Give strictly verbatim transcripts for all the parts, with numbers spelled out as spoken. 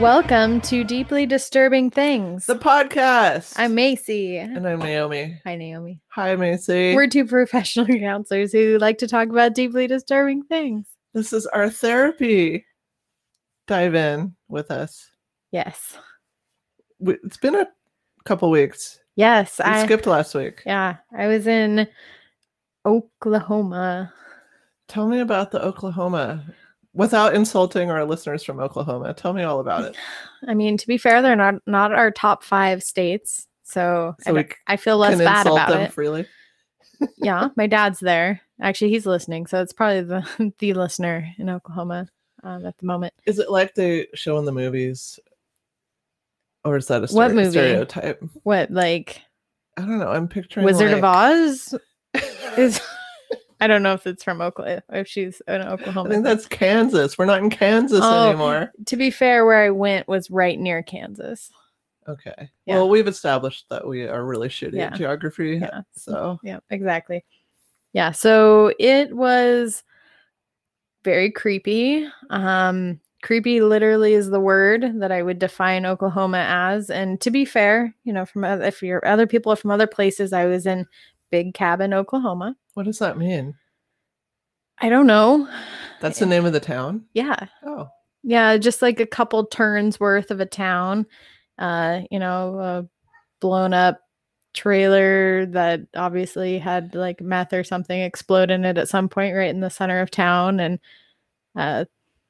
Welcome to Deeply Disturbing Things, the podcast. I'm Macy. And I'm Naomi. Hi, Naomi. Hi, Macy. We're two professional counselors who like to talk about deeply disturbing things. This is our therapy. Dive in with us. Yes. We, it's been a couple weeks. Yes. We I skipped last week. Yeah. I was in Oklahoma. Tell me about the Oklahoma. Without insulting our listeners from Oklahoma, tell me all about it. I mean, to be fair, they're not not our top five states, so, So I, we I feel less Can bad insult about them it. freely. Yeah, my dad's there. Actually, he's listening, so it's probably the the listener in Oklahoma um, at the moment. Is it like they show in the movies, or is that a What stere- movie? stereotype? What, like I don't know. I'm picturing Wizard like... of Oz? Is I don't know if it's from Oklahoma, if she's in Oklahoma. I think that's Kansas. We're not in Kansas Oh, anymore. To be fair, where I went was right near Kansas. Okay. Yeah. Well, we've established that we are really shitty Yeah. at geography. Yeah. So Yeah, exactly. Yeah, so it was very creepy. Um, creepy literally is the word that I would define Oklahoma as. And to be fair, you know, from oth- if you're other people are from other places, I was in Big Cabin, Oklahoma. what does that mean? I don't know. That's the name of the town? Yeah. Oh. Yeah, just like a couple turns worth of a town. Uh, you know, a blown up trailer that obviously had like meth or something explode in it at some point right in the center of town. And uh,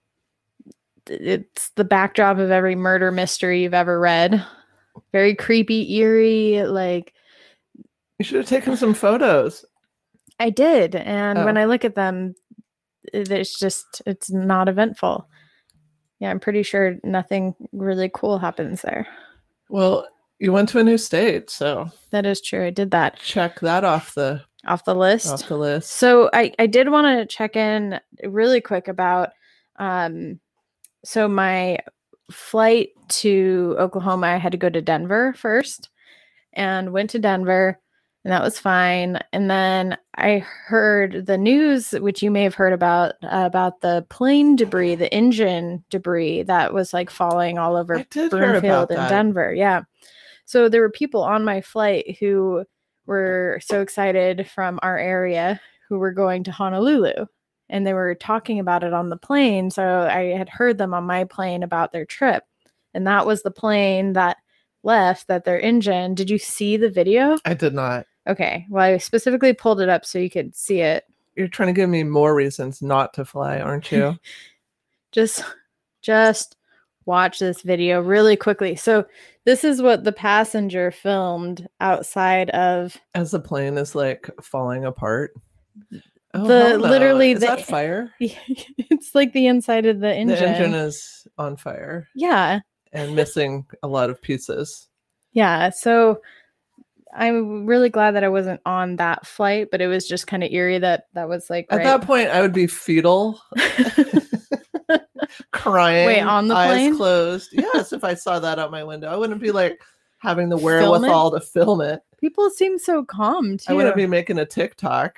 it's the backdrop of every murder mystery you've ever read. Very creepy, eerie, like... You should have taken some photos. I did. And Oh. when I look at them, it's just, it's not eventful. Yeah, I'm pretty sure nothing really cool happens there. Well, you went to a new state, so That is true. I did that. check that off the Off the list. off the list. So I, I did want to check in really quick about, um, so my flight to Oklahoma, I had to go to Denver first and went to Denver. And that was fine. And then I heard the news, which you may have heard about, uh, about the plane debris, the engine debris that was like falling all over I did hear about Broomfield and that. Denver. Yeah. So there were people on my flight who were so excited from our area who were going to Honolulu. And they were talking about it on the plane. So I had heard them on my plane about their trip. And that was the plane that left, that their engine. Did you see the video? I did not. Okay. Well, I specifically pulled it up so you could see it. You're trying to give me more reasons not to fly, aren't you? Just, just watch this video really quickly. So this is what the passenger filmed outside of As the plane is like falling apart. Oh, The- hell no. literally is the- that fire? it's like the inside of the engine. The engine is on fire Yeah. and missing a lot of pieces. Yeah. So I'm really glad that I wasn't on that flight, but it was just kind of eerie that that was like At right- that point, I would be fetal, crying. Wait, on the eyes plane? closed. Yes, if I saw that out my window, I wouldn't be like having the Film wherewithal to film it. People seem so calm too. I wouldn't be making a TikTok.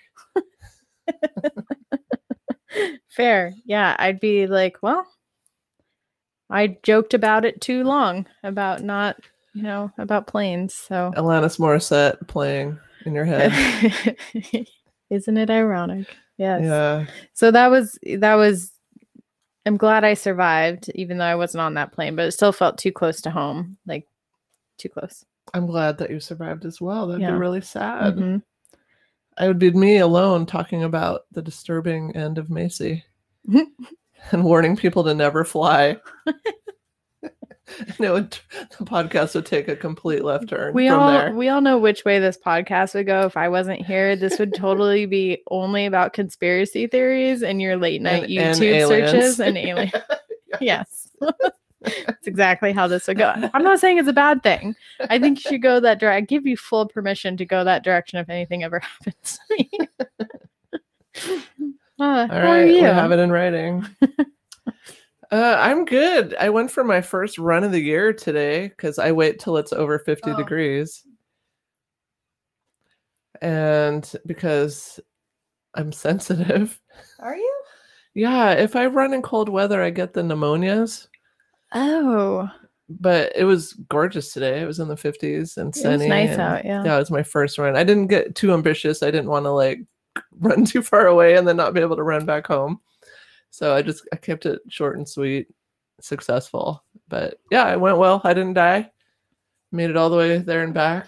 Fair. Yeah. I'd be like, well, I joked about it too long about not, you know, about planes. So Alanis Morissette playing in your head. isn't it ironic? Yes. Yeah. So that was, that was, I'm glad I survived, even though I wasn't on that plane, but it still felt too close to home, like too close. I'm glad that you survived as well. That'd Yeah. be really sad. Mhm. I would be me alone talking about the disturbing end of Macy and warning people to never fly. And it would, the podcast would take a complete left turn We from all there. we all know which way this podcast would go. If I wasn't here, this would totally be only about conspiracy theories and your late night And- and YouTube aliens. searches and alien. Yes. That's exactly how this would go. I'm not saying it's a bad thing. I think you should go that direction. I give you full permission to go that direction if anything ever happens to me. uh, All how are right, we you? have it in writing. uh, I'm good. I went for my first run of the year today because I wait till it's over fifty Oh. degrees. And because I'm sensitive. Are you? Yeah, if I run in cold weather, I get the pneumonias. Oh, But it was gorgeous today. It was in the fifties and sunny. it was nice and, out. Yeah. Yeah, it was my first run. I didn't get too ambitious. I didn't want to like run too far away and then not be able to run back home. So I just I kept it short and sweet, successful. But yeah, it went well. I didn't die. Made it all the way there and back.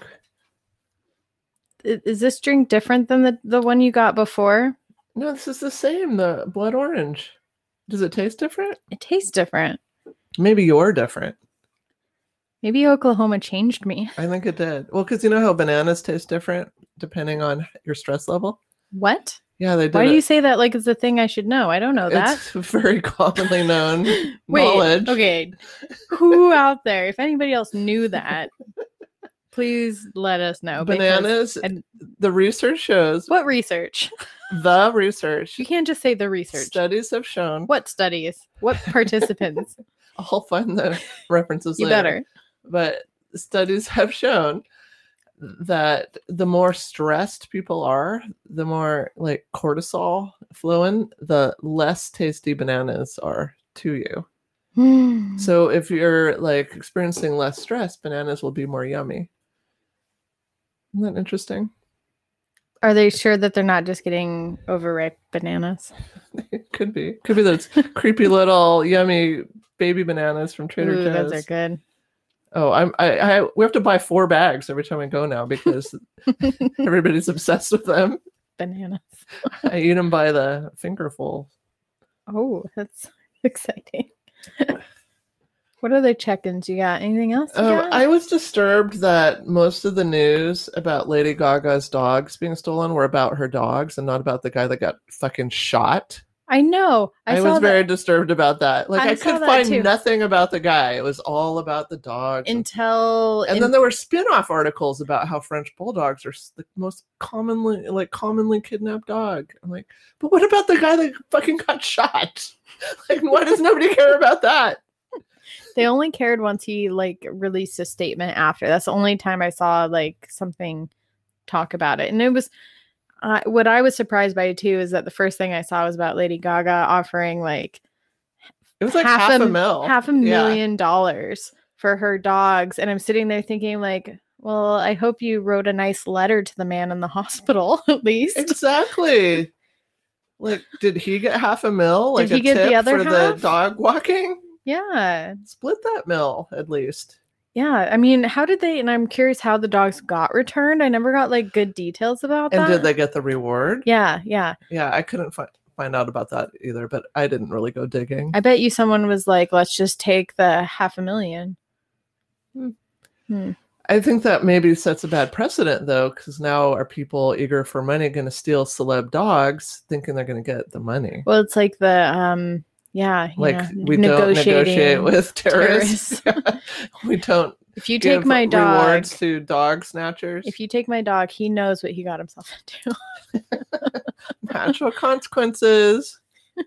I- Is this drink different than the, the one you got before? No, this is the same. The blood orange. Does it taste different? It tastes different. Maybe you're different. Maybe Oklahoma changed me. I think it did. Well, because you know how bananas taste different depending on your stress level? What? Yeah, they did. Why it. do you say that like it's a thing I should know? I don't know that. It's very commonly known Wait, knowledge. okay. Who out there, if anybody else knew that, please let us know. Bananas, and the research shows, what research? the research, You can't just say the research. studies have shown, What studies? What participants? I'll find the references You later. better. But studies have shown that the more stressed people are, the more like cortisol flowing, the less tasty bananas are to you. Hmm. So if you're like experiencing less stress, bananas will be more yummy. Isn't that interesting? Are they sure that they're not just getting overripe bananas? It could be. Could be those creepy little yummy baby bananas from Trader Ooh, Joe's. those are good. Oh, I'm I, I we have to buy four bags every time we go now because everybody's obsessed with them. Bananas. I eat them by the fingerful. Oh, that's exciting. What other check-ins you got? Anything else you Um, got? I was disturbed that most of the news about Lady Gaga's dogs being stolen were about her dogs and not about the guy that got fucking shot. I know. I, I, saw was very that disturbed about that. Like I I, saw could that find too. nothing about the guy. It was all about the dogs. And, until and in- then there were spin-off articles about how French bulldogs are s- the most commonly like commonly kidnapped dog. I'm like, but what about the guy that fucking got shot? Like, why does nobody care about that? they only cared once he like released a statement after. That's the only time I saw like something talk about it. And it was uh, what I was surprised by too is that the first thing I saw was about Lady Gaga offering like It was like half, a, mil. half a Yeah. million dollars for her dogs. And I'm sitting there thinking like, well, I hope you wrote a nice letter to the man in the hospital at least. Exactly. Like, did he get half a mil? Like he a get the tip other for half? the dog walking? Yeah. Split that mil at least. Yeah. I mean, how did they, and I'm curious how the dogs got returned. I never got like good details about And that. did they get the reward? Yeah. Yeah. Yeah, I couldn't fi- find out about that either, but I didn't really go digging. I bet you someone was like, let's just take the half a million. Hmm. Hmm. I think that maybe sets a bad precedent, though, because now are people eager for money going to steal celeb dogs, thinking they're going to get the money? Well, it's like the, um, yeah, Like, yeah, we don't negotiate with terrorists. terrorists. We don't If you give take my dog, rewards to dog snatchers. if you take my dog, he knows what he got himself into. Natural consequences.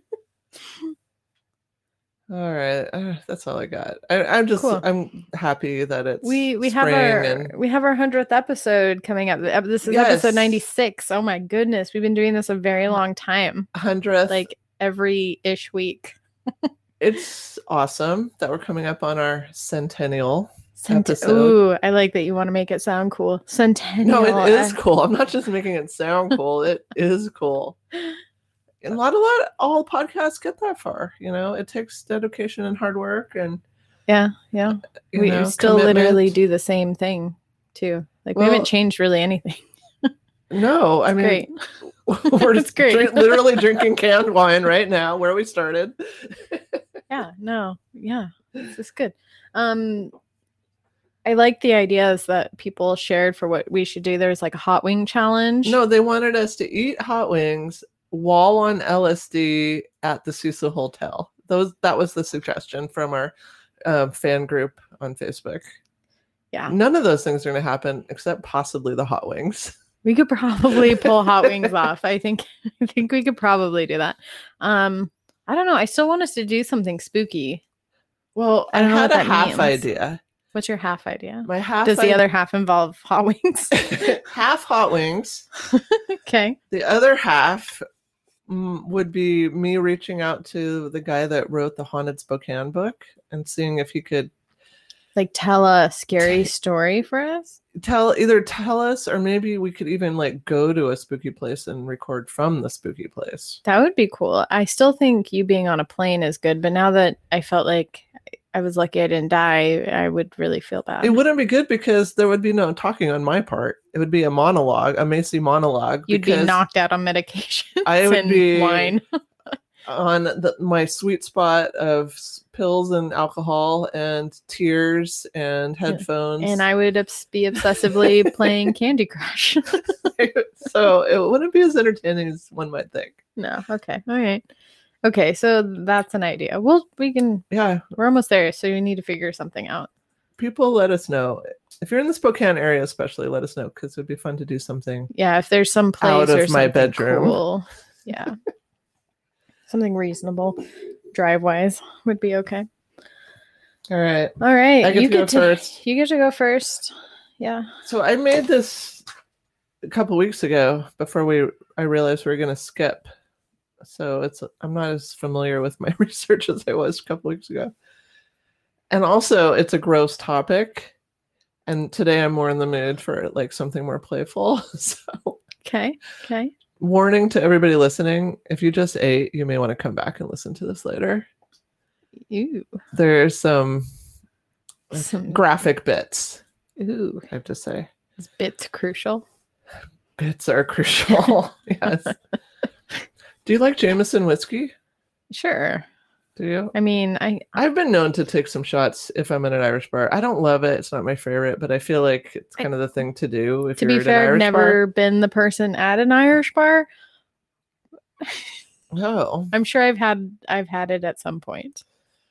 All right, uh, that's all I got. I, I'm just, Cool. I'm happy that it's we we have spring our and we have our hundredth episode coming up. Ep- This is Yes. episode ninety-six. Oh my goodness, we've been doing this a very long time, hundredth. like every ish week. It's awesome that we're coming up on our centennial Cent- episode. Ooh, I like that you want to make it sound cool. Centennial. No, it is I- cool. I'm not just making it sound cool. It is cool. And a lot, a lot, all podcasts get that far. You know, it takes dedication and hard work, and Yeah, yeah. you We know, still commitment. literally do the same thing too. Like we Well, haven't changed really anything. No, I mean, Great. we're It's great. drink- literally drinking canned wine right now, where we started. Yeah, no, yeah, this is good. Um, I like the ideas that people shared for what we should do. There's like a hot wing challenge. No, they wanted us to eat hot wings while on L S D at the Cecil Hotel. Those that was the suggestion from our uh, fan group on Facebook. Yeah, None of those things are going to happen except possibly the hot wings. we could probably pull hot wings off. I think I think we could probably do that. Um, I don't know. I still want us to do something spooky. Well, I I, don't know had what a that half means. idea. What's your half idea? My half Does the i- other half involve hot wings? half hot wings. Okay. The other half mm, would be me reaching out to the guy that wrote the Haunted Spokane book and seeing if he could Like tell a scary story for us? tell either tell us, or maybe we could even like go to a spooky place and record from the spooky place. That would be cool. I still think you being on a plane is good, but now that I felt like I was lucky I didn't die, I would really feel bad. It wouldn't be good because there would be no talking on my part. It would be a monologue, a Macy monologue. You'd be knocked out on medication. I would and be wine. on the, my sweet spot of s- pills and alcohol and tears and headphones. And I would obs- be obsessively playing Candy Crush. So it wouldn't be as entertaining as one might think. No. Okay. All right. Okay. So that's an idea. Well, we can, Yeah. we're almost there. So we need to figure something out. People let us know. If you're in the Spokane area, especially, let us know because it would be fun to do something. Yeah. If there's some place Out of or my something bedroom. cool. Yeah. Something reasonable drive wise would be okay. All right. All right. I get you to go get to, first. You get to go first. Yeah. So I made this a couple weeks ago before we I realized we were going to skip. So it's I'm not as familiar with my research as I was a couple weeks ago. And also it's a gross topic. And today I'm more in the mood for like something more playful. So Okay. Okay. warning to everybody listening, if you just ate, you may want to come back and listen to this later. Ooh. There's some, Some graphic bits, Ooh. I have to say. Is bits crucial? Bits are crucial. Yes. Do you like Jameson whiskey? Sure. Do you? I mean, I I've been known to take some shots if I'm in an Irish bar. I don't love it. It's not my favorite, but I feel like it's kind of the thing to do if to you're be at fair, an I've Irish never been the person at an Irish bar. bar. Oh. I'm sure I've had I've had it at some point.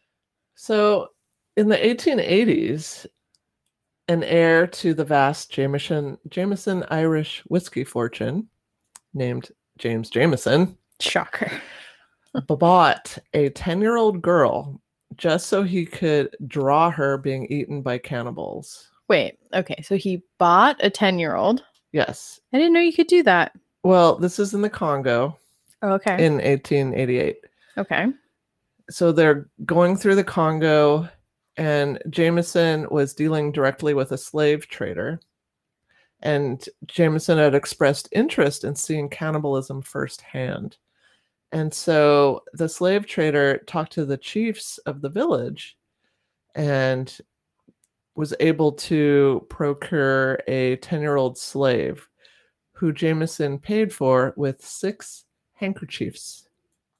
So in the eighteen eighties, an heir to the vast Jameson, Jameson Irish whiskey fortune named James Jameson Shocker. bought a ten-year-old girl just so he could draw her being eaten by cannibals. Wait, okay. So he bought a ten-year-old. Yes. I didn't know you could do that. Well, this is in the Congo Oh, okay. in eighteen eighty-eight. Okay. So they're going through the Congo, and Jameson was dealing directly with a slave trader. And Jameson had expressed interest in seeing cannibalism firsthand. And so the slave trader talked to the chiefs of the village and was able to procure a ten-year-old slave who Jameson paid for with six handkerchiefs.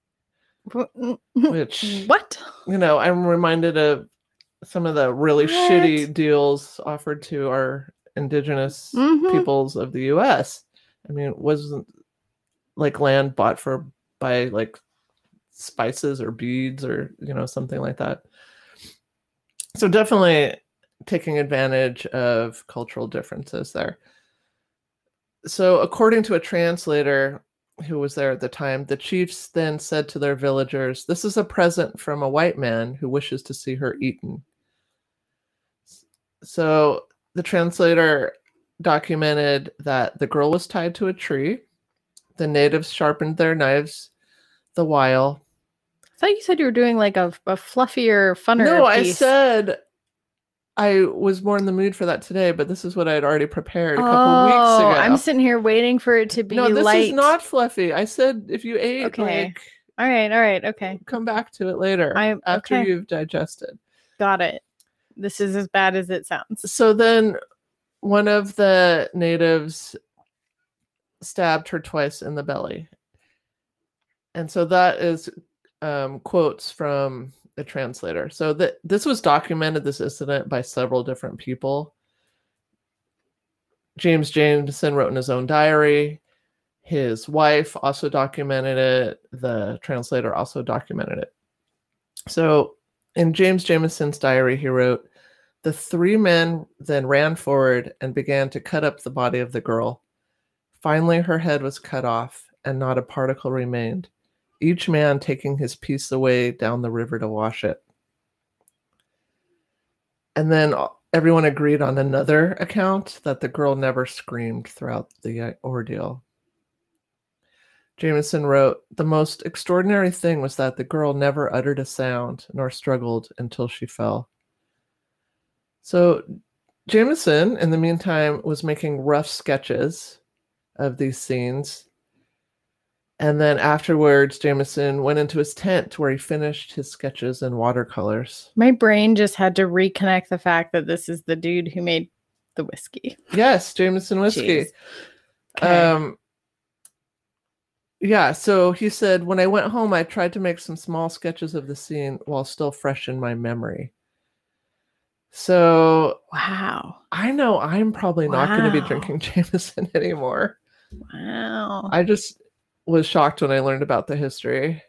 Which, what? you know, I'm reminded of some of the really What? shitty deals offered to our indigenous Mhm. peoples of the U S. I mean, it wasn't like land bought for by like spices or beads or, you know, something like that. So definitely taking advantage of cultural differences there. So according to a translator who was there at the time, the chiefs then said to their villagers, "This is a present from a white man who wishes to see her eaten." So the translator documented that the girl was tied to a tree. The natives sharpened their knives the while. I thought you said you were doing like a, a fluffier, funner No, I piece. said I was more in the mood for that today, but this is what I had already prepared a couple oh, weeks ago. I'm sitting here waiting for it to be no, this light. is not fluffy. I said if you ate, Okay. like, All right, all right, okay. come back to it later I- after okay. you've digested. Got it. This is as bad as it sounds. So then one of the natives stabbed her twice in the belly. And so that is um, quotes from the translator. So that this was documented, this incident, by several different people. James Jameson wrote in his own diary. His wife also documented it. The translator also documented it. So in James Jameson's diary, he wrote, "The three men then ran forward and began to cut up the body of the girl. Finally, her head was cut off, and not a particle remained, each man taking his piece away down the river to wash it." And then everyone agreed on another account that the girl never screamed throughout the ordeal. Jameson wrote, "The most extraordinary thing was that the girl never uttered a sound nor struggled until she fell." So Jameson, in the meantime, was making rough sketches of these scenes. And then afterwards, Jameson went into his tent where he finished his sketches in watercolors. My brain just had to reconnect the fact that this is the dude who made the whiskey. Yes, Jameson whiskey. Okay. Um, yeah, so he said, "When I went home, I tried to make some small sketches of the scene while still fresh in my memory." So Wow. I know I'm probably not going to be Wow. drinking Jameson anymore. Wow. I just was shocked when I learned about the history.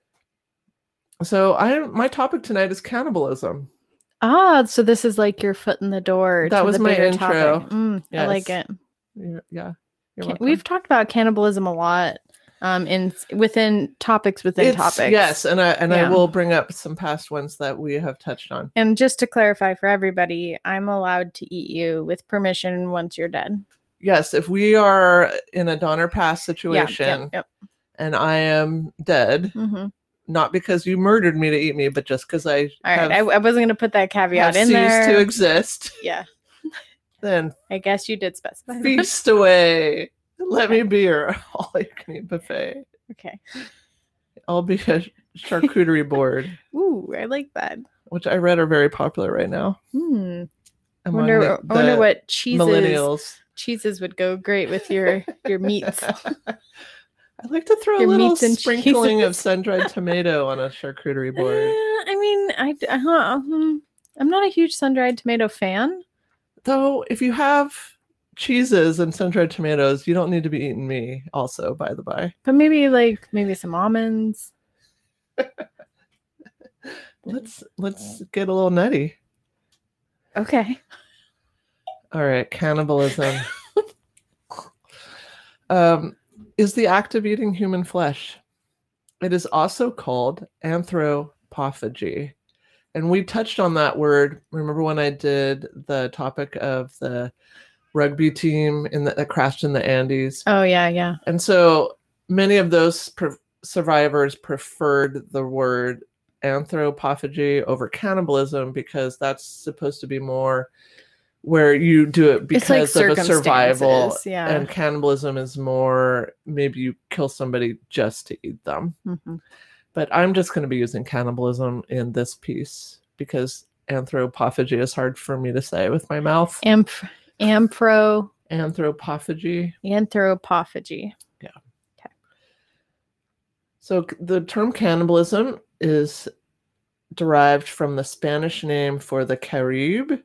So I my topic tonight is cannibalism. Ah, so this is like your foot in the door. That to was the my bigger intro. topic. Mm, I like Yes. it. Yeah, yeah. You're Can- welcome. we've talked about cannibalism a lot um, in within topics within It's- topics. Yes, and I and I Yeah. will bring up some past ones that we have touched on. And just to clarify for everybody, I'm allowed to eat you with permission once you're dead. Yes, if we are in a Donner Pass Yeah. situation Yep. yep. and I am dead, Mm-hmm. not because you murdered me to eat me, but just because I All have, right. I, I wasn't going to put that have caveat in ceased there. to exist, Yeah. then I guess you did specify. that. feast away. Let me be your all-you-can-eat buffet. Okay. I'll be a charcuterie board, Ooh, I like that. which I read are very popular right now. Hmm. I among wonder, the- I wonder the what cheeses millennials. cheeses would go great with your your meats. I like to throw Your a little meats and sprinkling of cheeses. sun-dried tomato on a charcuterie Uh, board. I mean, I uh, um, I'm not a huge sun-dried tomato fan. Though, if you have cheeses and sun-dried tomatoes, you don't need to be eating me also, by the by. But maybe like maybe some almonds. Let's let's get a little nutty. Okay. All right, cannibalism um, is the act of eating human flesh. It is also called anthropophagy. And we touched on that word. Remember when I did the topic of the rugby team in the, that crashed in the Andes? Oh yeah, yeah. And so many of those pre- survivors preferred the word anthropophagy over cannibalism because that's supposed to be more where you do it It's like because of a survival. circumstances, yeah. And cannibalism is more maybe you kill somebody just to eat them. Mm-hmm. But I'm just going to be using cannibalism in this piece because anthropophagy is hard for me to say with my mouth. Amp, ampro, Anthropophagy. anthropophagy. So c- the term cannibalism is derived from the Spanish name for the Carib,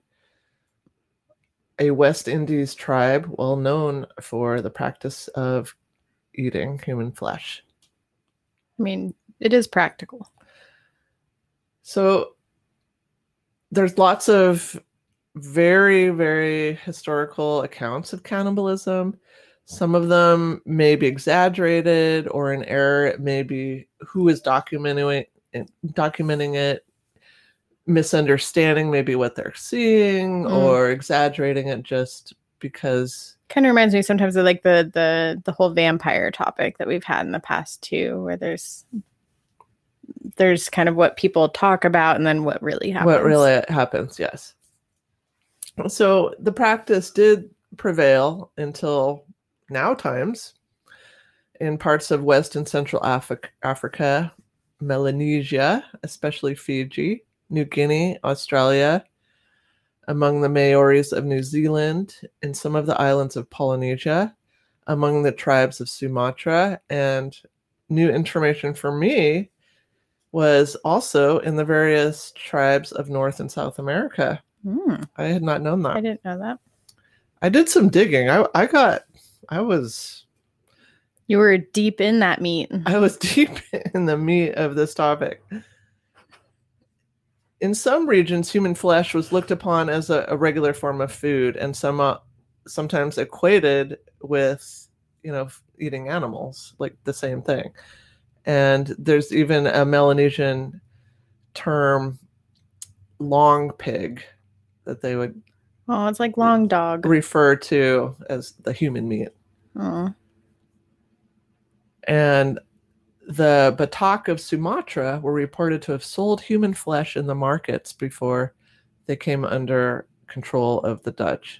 a West Indies tribe well known for the practice of eating human flesh. I mean, it is practical. So there's lots of very, very historical accounts of cannibalism. Some of them may be exaggerated or in error. It may be who is documenting it, documenting it, misunderstanding maybe what they're seeing Mm. or exaggerating it just because. Kind of reminds me sometimes of like the the the whole vampire topic that we've had in the past too, where there's there's kind of what people talk about and then what really happens. What really happens, yes. So the practice did prevail until now times in parts of West and Central Afri- Africa, Melanesia, especially Fiji, New Guinea, Australia, among the Maoris of New Zealand, in some of the islands of Polynesia, among the tribes of Sumatra, and new information for me was also in the various tribes of North and South America. Hmm, I had not known that. I didn't know that. I did some digging. I I got I was You were deep in that meat. I was deep in the meat of this topic. In some regions, human flesh was looked upon as a, a regular form of food, and some uh, sometimes equated with, you know, eating animals, like the same thing. And there's even a Melanesian term, long pig, that they would Oh, it's like long dog. refer to as the human meat. Oh. And the Batak of Sumatra were reported to have sold human flesh in the markets before they came under control of the Dutch.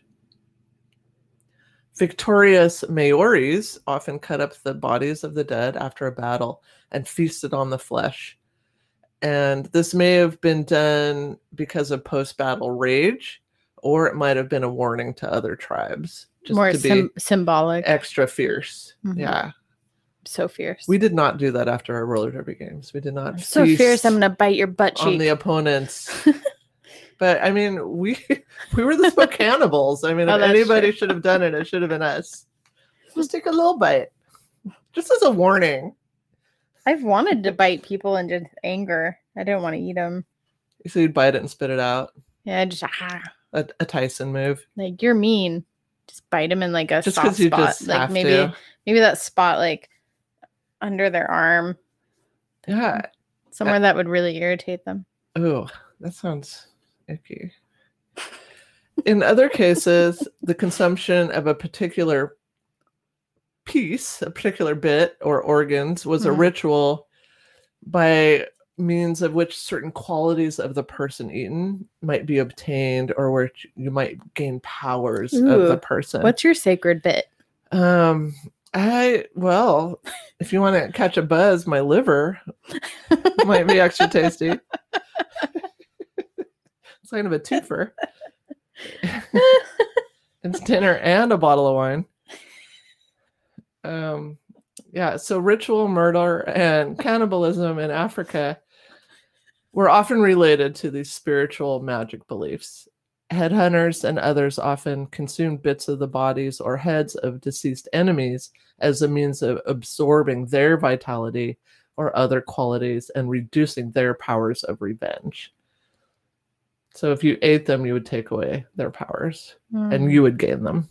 Victorious Maoris often cut up the bodies of the dead after a battle and feasted on the flesh. And this may have been done because of post-battle rage, or it might have been a warning to other tribes. Just More to sim- be symbolic. extra fierce. Mhm. Yeah. So fierce. We did not do that after our roller derby games. We did not I'm so feast fierce, I'm going to bite your butt cheek. on the opponents. But I mean, we we were the spoke cannibals. I mean, Oh, if that's anybody true. should have done it, it should have been us. Just take a little bite. Just as a warning. I've wanted to bite people in just anger. I didn't want to eat them. So you'd bite it and spit it out. Yeah, just ah, A, a Tyson move. like you're mean. Just bite them in like a Just soft because you spot. just Like have maybe to. maybe that spot like under their arm. Yeah. Somewhere that would really irritate them. Oh, that sounds icky. In other cases, the consumption of a particular piece, a particular bit or organs was a Mhm. ritual by means of which certain qualities of the person eaten might be obtained, or which you might gain powers of Ooh, the person. What's your sacred bit? Um, I, well, if you want to catch a buzz, my liver might be extra tasty. It's kind of a twofer. It's dinner and a bottle of wine. Um, yeah, so ritual murder and cannibalism in Africa were often related to these spiritual magic beliefs. Headhunters and others often consumed bits of the bodies or heads of deceased enemies as a means of absorbing their vitality or other qualities and reducing their powers of revenge. So if you ate them, you would take away their powers and you would gain them.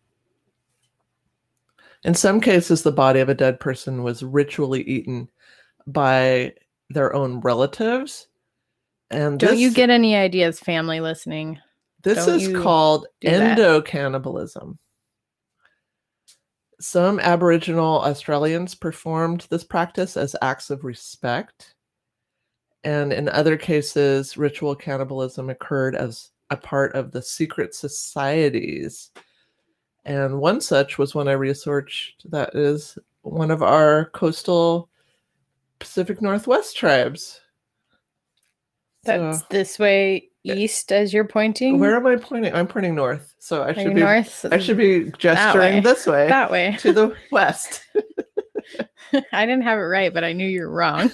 In some cases, the body of a dead person was ritually eaten by their own relatives. And Don't this, you get any ideas, family listening? this don't is you called do that. endocannibalism. Some Aboriginal Australians performed this practice as acts of respect. And in other cases, ritual cannibalism occurred as a part of the secret societies. And one such was one I researched that is one of our coastal Pacific Northwest tribes. That's So, this way east as you're pointing. where am I pointing? I'm pointing north. So I Are should you be north? I should be gesturing way. this way that way. to the west. I didn't have it right, but I knew you were wrong.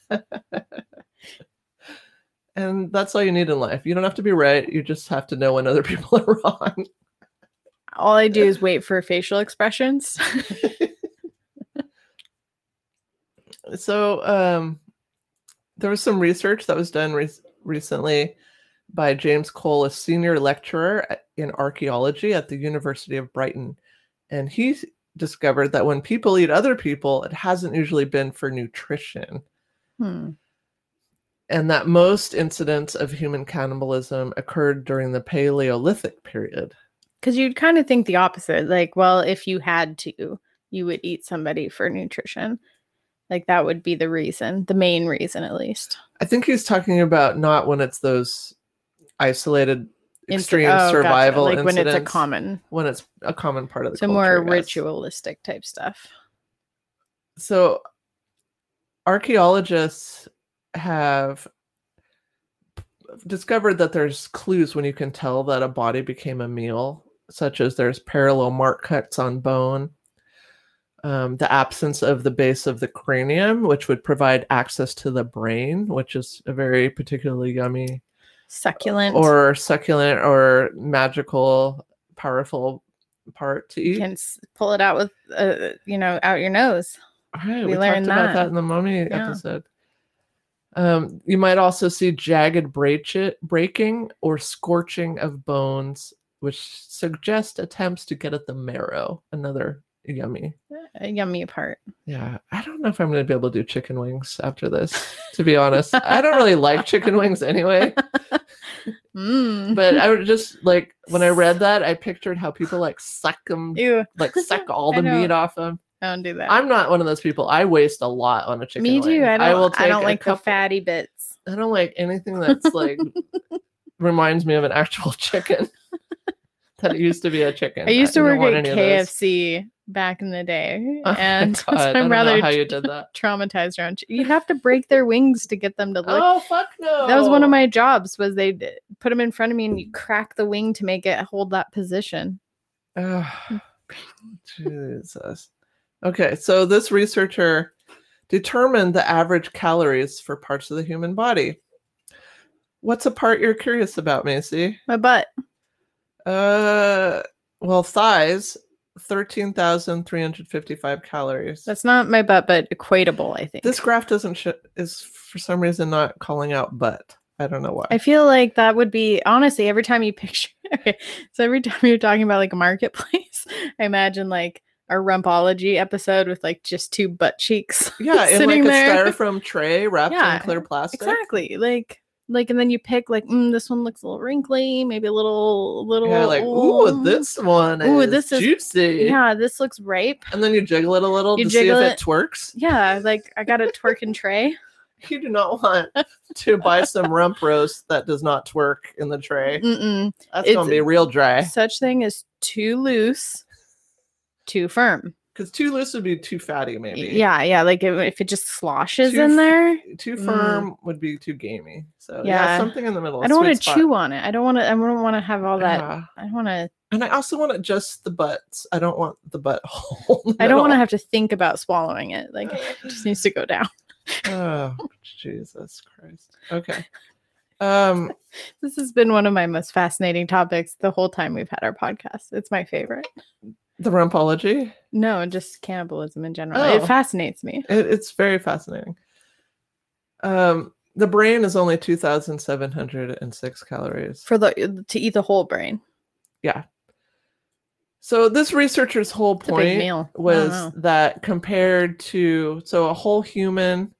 And that's all you need in life. You don't have to be right. You just have to know when other people are wrong. All I do is wait for facial expressions. So um, there was some research that was done re- recently by James Cole, a senior lecturer in archaeology at the University of Brighton. And he discovered that when people eat other people, it hasn't usually been for nutrition. Hmm. And that most incidents of human cannibalism occurred during the Paleolithic period. Because you'd kind of think the opposite. Like, well, if you had to, you would eat somebody for nutrition. Like, that would be the reason, the main reason, at least. I think he's talking about not when it's those isolated extreme Inci- oh, survival gotcha. Like when it's a incidents, common, when it's a common part of the so culture. more yes. ritualistic type stuff. So archaeologists have discovered that there's clues when you can tell that a body became a meal, such as there's parallel mark cuts on bone, um, the absence of the base of the cranium, which would provide access to the brain, which is a very particularly yummy, Succulent. or succulent, or magical, powerful part to you eat. can s- pull it out with, uh, you know, out your nose. All right, we we, learned talked about that. that in the mummy Yeah. episode. Um, you might also see jagged breach- breaking or scorching of bones, which suggest attempts to get at the marrow. Another yummy. A yummy part. Yeah, I don't know if I'm going to be able to do chicken wings after this, to be honest. I don't really like chicken wings anyway. Mm. But I would just, like, when I read that, I pictured how people, like, suck them, Ew. like, suck all I the know. meat off them. I don't do that. I'm not one of those people. I waste a lot on a chicken Me too. wing. I don't. I I, will take don't a like couple, the fatty bits. I don't like anything that's like reminds me of an actual chicken. That it used to be a chicken. I used to don't work want at any of K those. F C back in the day, Oh my and God, so I I'm don't rather know how you did that. traumatized around. ch- You'd have to break their wings to get them to lick. Oh fuck no! That was one of my jobs. Was they put them in front of me and you crack the wing to make it hold that position. Oh, Jesus. Okay, so this researcher determined the average calories for parts of the human body. What's a part you're curious about, Macy? My butt. Uh, well, thighs, thirteen thousand three hundred fifty-five calories. That's not my butt, but equatable, I think. This graph doesn't sh- is for some reason not calling out butt. I don't know why. I feel like that would be, honestly, every time you picture, okay, so every time you're talking about like a marketplace, I imagine like a Rumpology episode with like just two butt cheeks. Yeah, in like sitting a there. styrofoam tray wrapped Yeah, in clear plastic. Exactly. Like, like, and then you pick like, mm, this one looks a little wrinkly, maybe a little, little. Yeah, like, ooh, this one ooh, is this is juicy. Yeah, this looks ripe. And then you jiggle it a little You to see if jiggle it it. twerks. Yeah, like I got a twerking tray. You do not want to buy some rump roast that does not twerk in the tray. Mm-mm. That's It's- going to be real dry. Such thing as too loose, too firm. Because too loose would be too fatty, maybe. Yeah, yeah. Like if, if it just sloshes Too in f- there. Too Mm. firm would be too gamey. So yeah, Yeah. something in the middle. I don't want to spot. chew on it. I don't want to. I don't want to have all that. Yeah. I want to. And I also want it just the butts. I don't want the butt hole. I don't want to have to think about swallowing it. Like it just needs to go down. Oh, Jesus Christ. Okay. Um, This has been one of my most fascinating topics the whole time we've had our podcast. It's my favorite. the rumpology. No, just cannibalism in general. Oh. It fascinates me. It, it's very fascinating. Um, the brain is only two thousand seven hundred six calories. For the to eat the whole brain. Yeah. So this researcher's whole It's a big point meal. I don't was know. that compared to, so a whole human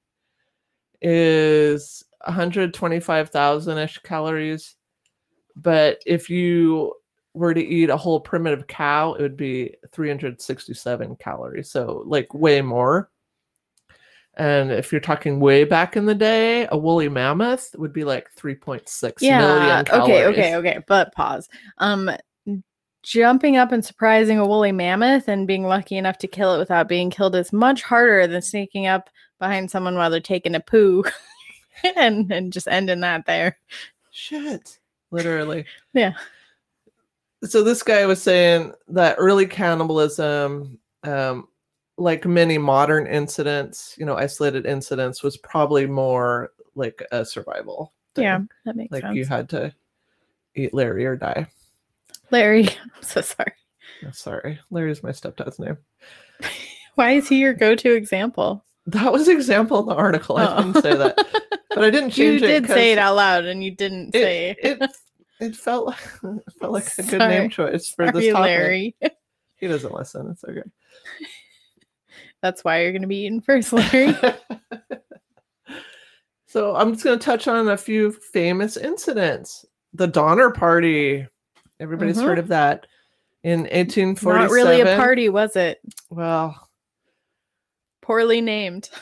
is one hundred twenty-five thousand-ish calories. But if you were to eat a whole primitive cow, it would be three hundred sixty-seven calories. So like way more. And if you're talking way back in the day, a woolly mammoth would be like three point six Yeah. million calories. Okay. Okay. Okay. But pause. Um, jumping up and surprising a woolly mammoth and being lucky enough to kill it without being killed is much harder than sneaking up behind someone while they're taking a poo, and and just ending that there. Shit. Literally. Yeah. So this guy was saying that early cannibalism, um, like many modern incidents, you know, isolated incidents, was probably more like a survival thing. Yeah, that makes Like sense. you had to eat Larry or die. Larry, I'm so sorry. Oh, sorry. Larry's my stepdad's name. Why is he your go-to example? That was the example in the article. I Oh. didn't say that. But I didn't You change it. did say it 'cause out loud, and you didn't say It, it, it felt like, it felt like a good Sorry. name choice for Sorry, this topic. Larry. He doesn't listen. It's okay. That's why you're going to be eaten first, Larry. So I'm just going to touch on a few famous incidents. The Donner Party. Everybody's Mhm. heard of that. In eighteen forty-seven. Not really a party, was it? Well, Poorly named.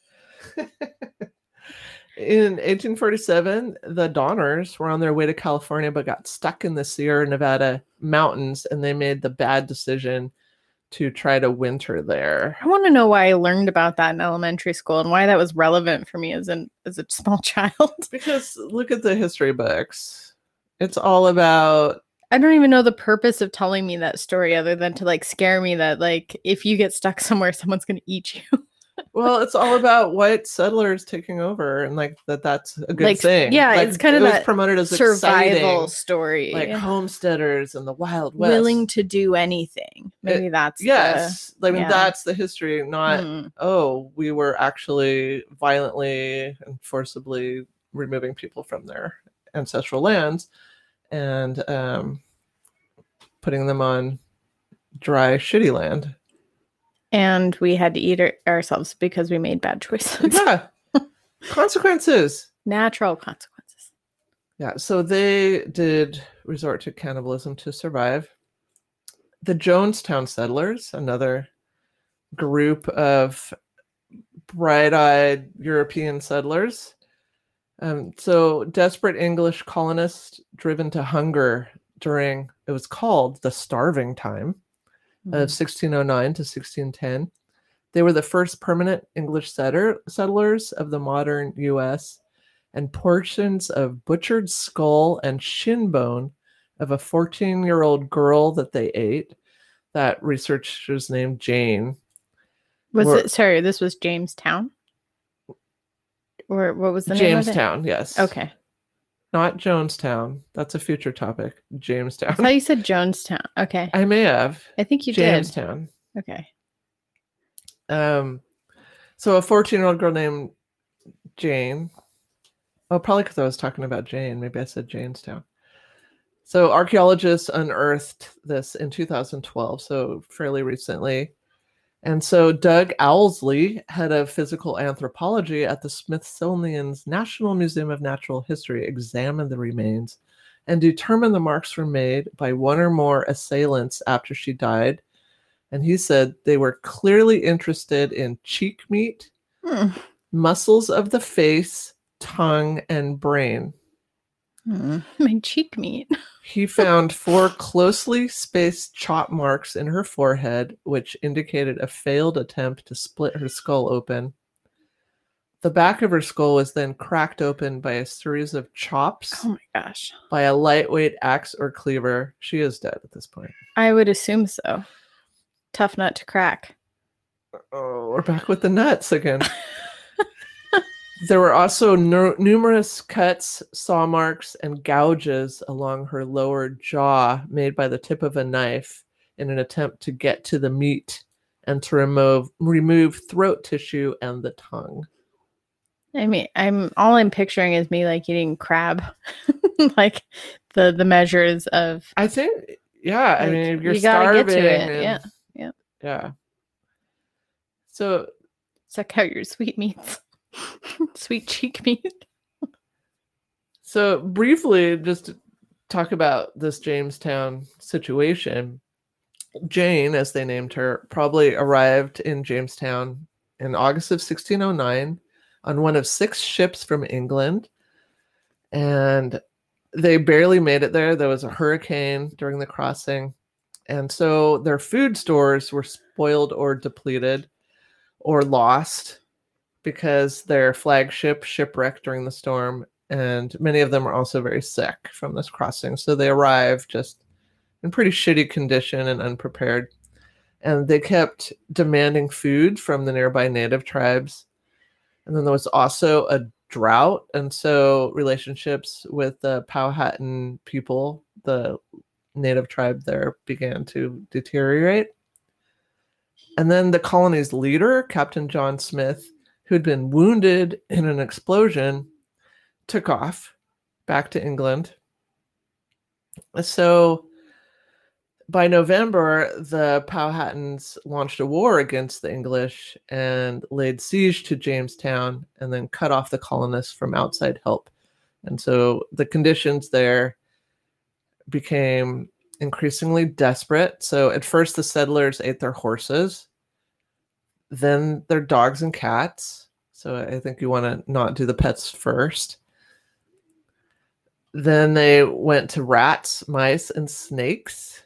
in eighteen forty-seven, the Donners were on their way to California but got stuck in the Sierra Nevada mountains, and they made the bad decision to try to winter there. I want to know why I learned about that in elementary school and why that was relevant for me as an as a small child. Because look at the history books. It's all about I don't even know the purpose of telling me that story other than to like scare me that like if you get stuck somewhere, someone's going to eat you. well, it's all about white settlers taking over, and like that that's a good Like, thing. yeah, Like, it's kind of it was that promoted as Survival exciting, story. like homesteaders and the Wild West. Willing to do anything. Maybe that's the- Yes, I mean yeah. that's the history. Not Mm. oh, we were actually violently and forcibly removing people from their ancestral lands and um, putting them on dry, shitty land. And we had to eat it ourselves because we made bad choices. Yeah, consequences. Natural consequences. Yeah, so they did resort to cannibalism to survive. The Jonestown settlers, another group of bright-eyed European settlers. Um, so desperate English colonists driven to hunger during, it was called the Starving Time Mhm. of sixteen oh nine to sixteen ten. They were the first permanent English setter, settlers of the modern U S, and portions of butchered skull and shin bone of a fourteen-year-old girl that they ate, that researcher's named Jane. Was were- it, sorry, this was Jamestown? Or what was the name of it? Jamestown, yes. Okay. Not Jonestown. That's a future topic. I Jamestown. thought you said Jonestown. Okay. I may have. I think you Jamestown. did. Okay. Um, so a fourteen-year-old girl named Jane. Oh, probably because I was talking about Jane. Maybe I said Jamestown. So archaeologists unearthed this in two thousand twelve, so fairly recently. And so Doug Owlsley, head of physical anthropology at the Smithsonian's National Museum of Natural History, examined the remains and determined the marks were made by one or more assailants after she died. And he said they were clearly interested in cheek meat, Hmm. muscles of the face, tongue, and brain. Hmm. My cheek meat. He found four closely spaced chop marks in her forehead, which indicated a failed attempt to split her skull open. The back of her skull was then cracked open by a series of chops Oh my gosh. by a lightweight axe or cleaver. She is dead at this point. I would assume so. Tough nut to crack. Oh, we're back with the nuts again. There were also no- numerous cuts, saw marks, and gouges along her lower jaw made by the tip of a knife in an attempt to get to the meat and to remove remove throat tissue and the tongue. I mean, I'm all I'm picturing is me like eating crab, like the the measures of. I think, yeah. I Like, mean, if you're you gotta starving, get to it, and- yeah, yeah. yeah. So Suck out your sweet meats, sweet cheek meat. So briefly, just to talk about this Jamestown situation. Jane, as they named her, probably arrived in Jamestown in August of sixteen oh nine on one of six ships from England. And they barely made it there. There was a hurricane during the crossing. And so their food stores were spoiled or depleted or lost because their flagship shipwrecked during the storm. And many of them are also very sick from this crossing. So they arrived just in pretty shitty condition and unprepared. And they kept demanding food from the nearby native tribes. And then there was also a drought. And so relationships with the Powhatan people, the native tribe there, began to deteriorate. And then the colony's leader, Captain John Smith, who'd been wounded in an explosion, took off back to England. So by November, the Powhatans launched a war against the English and laid siege to Jamestown and then cut off the colonists from outside help. And so the conditions there became increasingly desperate. So at first the settlers ate their horses, then their dogs and cats. So I think you want to not do the pets first. Then they went to rats, mice, and snakes.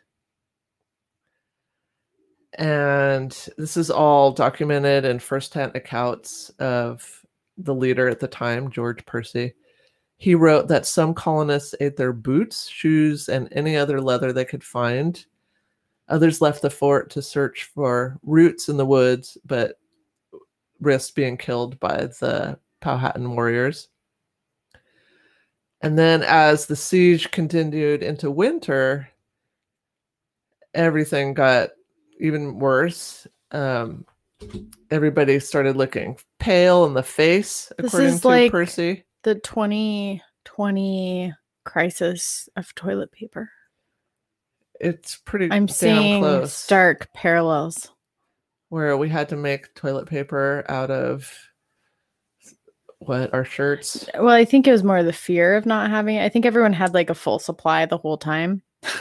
And this is all documented in first-hand accounts of the leader at the time, George Percy. He wrote that some colonists ate their boots, shoes, and any other leather they could find. Others left the fort to search for roots in the woods, but risked being killed by the Powhatan warriors. And then as the siege continued into winter, everything got even worse. Um, everybody started looking pale in the face, This according is to like- Percy. The twenty twenty crisis of toilet paper. It's pretty I'm damn seeing close. stark parallels. Where we had to make toilet paper out of what, our shirts. Well, I think it was more the fear of not having it. I think everyone had like a full supply the whole time.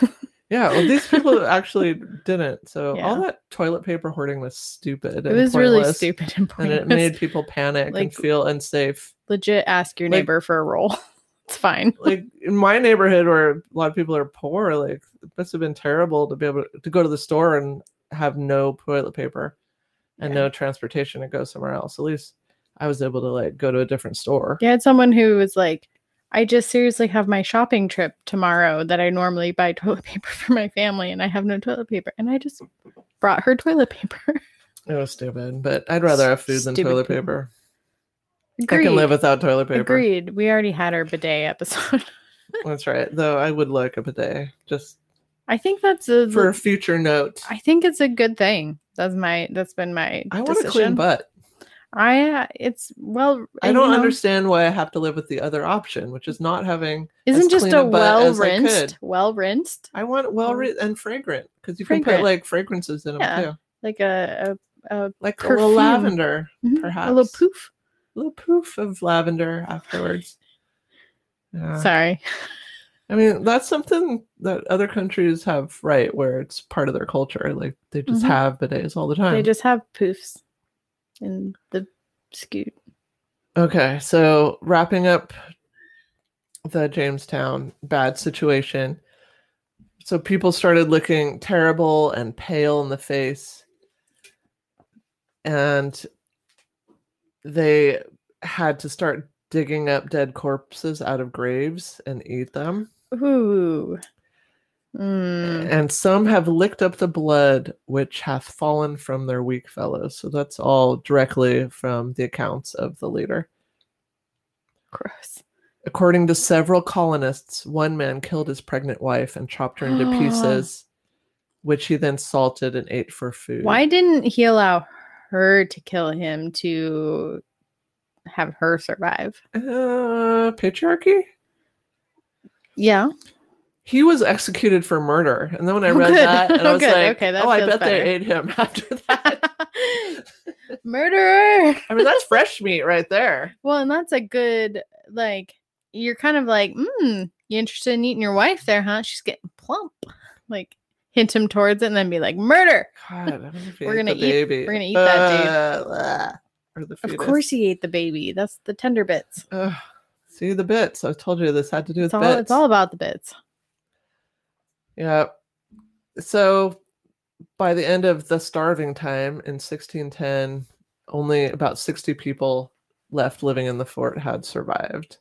Yeah, well, these people actually didn't. So all Yeah. that toilet paper hoarding was stupid It and was really pointless, stupid and and it pointless. made people panic Like- and feel unsafe. Legit ask your Like- neighbor for a roll. It's fine. Like in my neighborhood where a lot of people are poor, like it must have been terrible to be able to go to the store and have no toilet paper and Yeah. no transportation to go somewhere else. At least I was able to like go to a different store. You had someone who was like, I just seriously have my shopping trip tomorrow that I normally buy toilet paper for my family and I have no toilet paper. And I just brought her toilet paper. It was stupid, but I'd rather have food than Stupid toilet people. paper. Agreed. I can live without toilet paper. Agreed. We already had our bidet episode. That's right. Though I would like a bidet just I think that's a for a future note. I think it's a good thing. That's my that's been my I want a decision. clean butt. I uh, it's well I you don't know, understand why I have to live with the other option, which is not having as Isn't just clean a butt well as I rinsed, could. well rinsed, I want well ri- and fragrant because you can Fragrant. put like fragrances in them Yeah. too, like a a, a, like a little Perfume. lavender, mhm, perhaps a little poof. a little poof of lavender afterwards. Yeah. Sorry. I mean, that's something that other countries have, right? Where it's part of their culture. Like they just Mhm. have bidets all the time. They just have poofs in the scoot. Okay, so wrapping up the Jamestown bad situation. So people started looking terrible and pale in the face. And they had to start digging up dead corpses out of graves and eat them. Ooh. Mm. And some have licked up the blood which hath fallen from their weak fellows. So that's all directly from the accounts of the leader. Gross. According to several colonists, one man killed his pregnant wife and chopped her into pieces, which he then salted and ate for food. Why didn't he allow her to kill him to have her survive? Uh, patriarchy? Yeah. He was executed for murder. And then when I Oh, read good. that, and I Oh, was good. like, Okay, that oh, I feels bet better. they ate him after that. Murderer. I mean, that's fresh meat right there. Well, and that's a good, like, you're kind of like, hmm, you interested in eating your wife there, huh? She's getting plump. Like, hint him towards it and then be like, murder. God, I wonder if he We're ate gonna the eat- baby. we're gonna eat that dude. Uh, or the Of fetus. course he ate the baby. That's the tender bits. Ugh. See the bits. I told you this had to do with It's all, bits. it's all about the bits. Yeah. So by the end of the starving time in sixteen ten, only about sixty people left living in the fort had survived.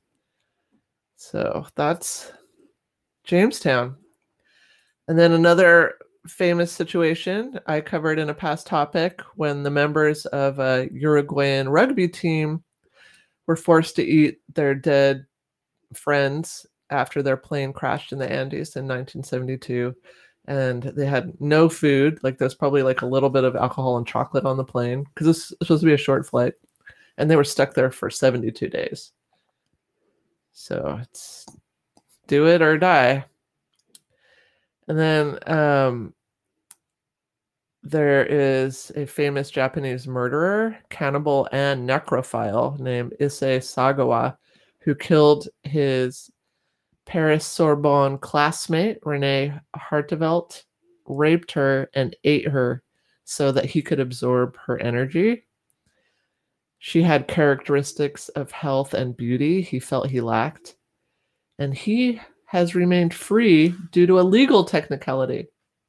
So that's Jamestown. And then another famous situation I covered in a past topic when the members of a Uruguayan rugby team were forced to eat their dead friends after their plane crashed in the Andes in nineteen seventy-two. And they had no food. Like there's probably like a little bit of alcohol and chocolate on the plane because this was supposed to be a short flight. And they were stuck there for seventy-two days. So it's do it or die. And then um, there is a famous Japanese murderer, cannibal, and necrophile named Issei Sagawa, who killed his Paris Sorbonne classmate, Renee Hartevelt, raped her, and ate her so that he could absorb her energy. She had characteristics of health and beauty he felt he lacked. And he has remained free due to a legal technicality.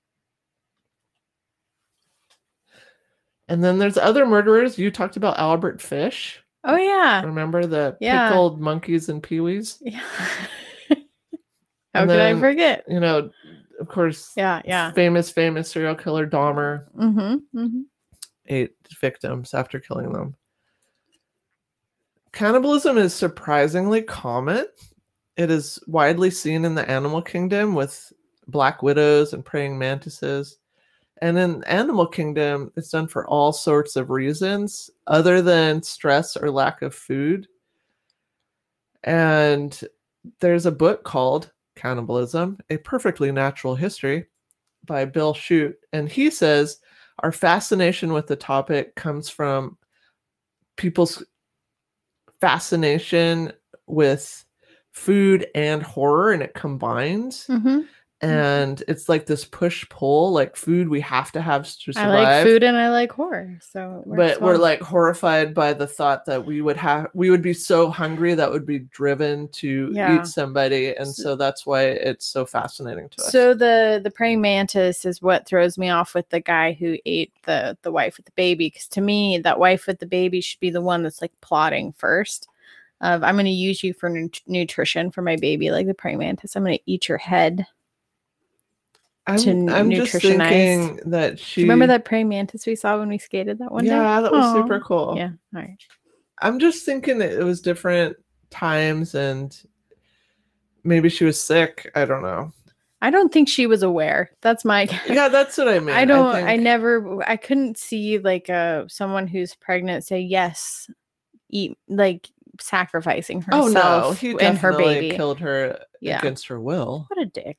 And then there's other murderers. You talked about Albert Fish. Oh, yeah. Remember the Yeah. pickled monkeys and peewees? Yeah. How And could I then- forget? You know, of course, Yeah, yeah. famous, famous serial killer Dahmer Mm-hmm. Mm-hmm. ate victims after killing them. Cannibalism is surprisingly common. It is widely seen in the animal kingdom with black widows and praying mantises. And in animal kingdom, it's done for all sorts of reasons other than stress or lack of food. And there's a book called Cannibalism, A Perfectly Natural History by Bill Shute. And he says our fascination with the topic comes from people's fascination with food and horror, and it combines. Mm-hmm. And it's like this push pull, like food we have to have to survive. I like food and I like horror, so it works but we're well. like horrified by the thought that we would have we would be so hungry that would be driven to Yeah. eat somebody, and so that's why it's so fascinating to us. So the the praying mantis is what throws me off with the guy who ate the the wife with the baby, because to me that wife with the baby should be the one that's like plotting first of, I'm going to use you for nu- nutrition for my baby, like the praying mantis. I'm going to eat your head. I'm, to I'm just nutritionize. thinking that she. Do you remember that praying mantis we saw when we skated that one day? Yeah, that was Aw. super cool. Yeah, all right. I'm just thinking that it was different times, and maybe she was sick. I don't know. I don't think she was aware. That's my. Yeah, that's what I mean. I don't. I, I, think... never. I couldn't see like uh someone who's pregnant say yes, eat like sacrificing herself. Oh no, he and definitely her baby killed her Yeah. against her will. What a dick.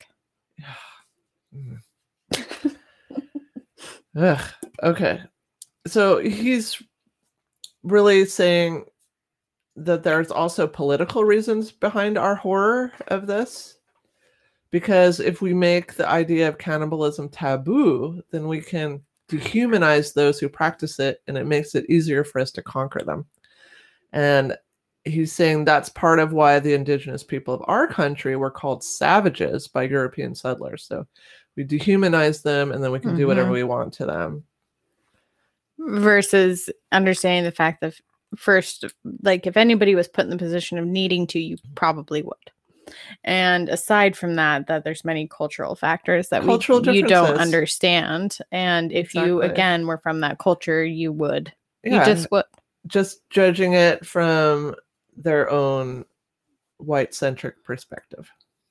Ugh. Okay, so he's really saying that there's also political reasons behind our horror of this, because if we make the idea of cannibalism taboo, then we can dehumanize those who practice it, and it makes it easier for us to conquer them. And he's saying that's part of why the indigenous people of our country were called savages by European settlers. So we dehumanize them, and then we can mm-hmm. do whatever we want to them. Versus understanding the fact that first, like if anybody was put in the position of needing to, you probably would. And aside from that, that there's many cultural factors that cultural we, you don't understand. And if exactly. you, again, were from that culture, you would. Yeah. You just would. Just judging it from their own white-centric perspective.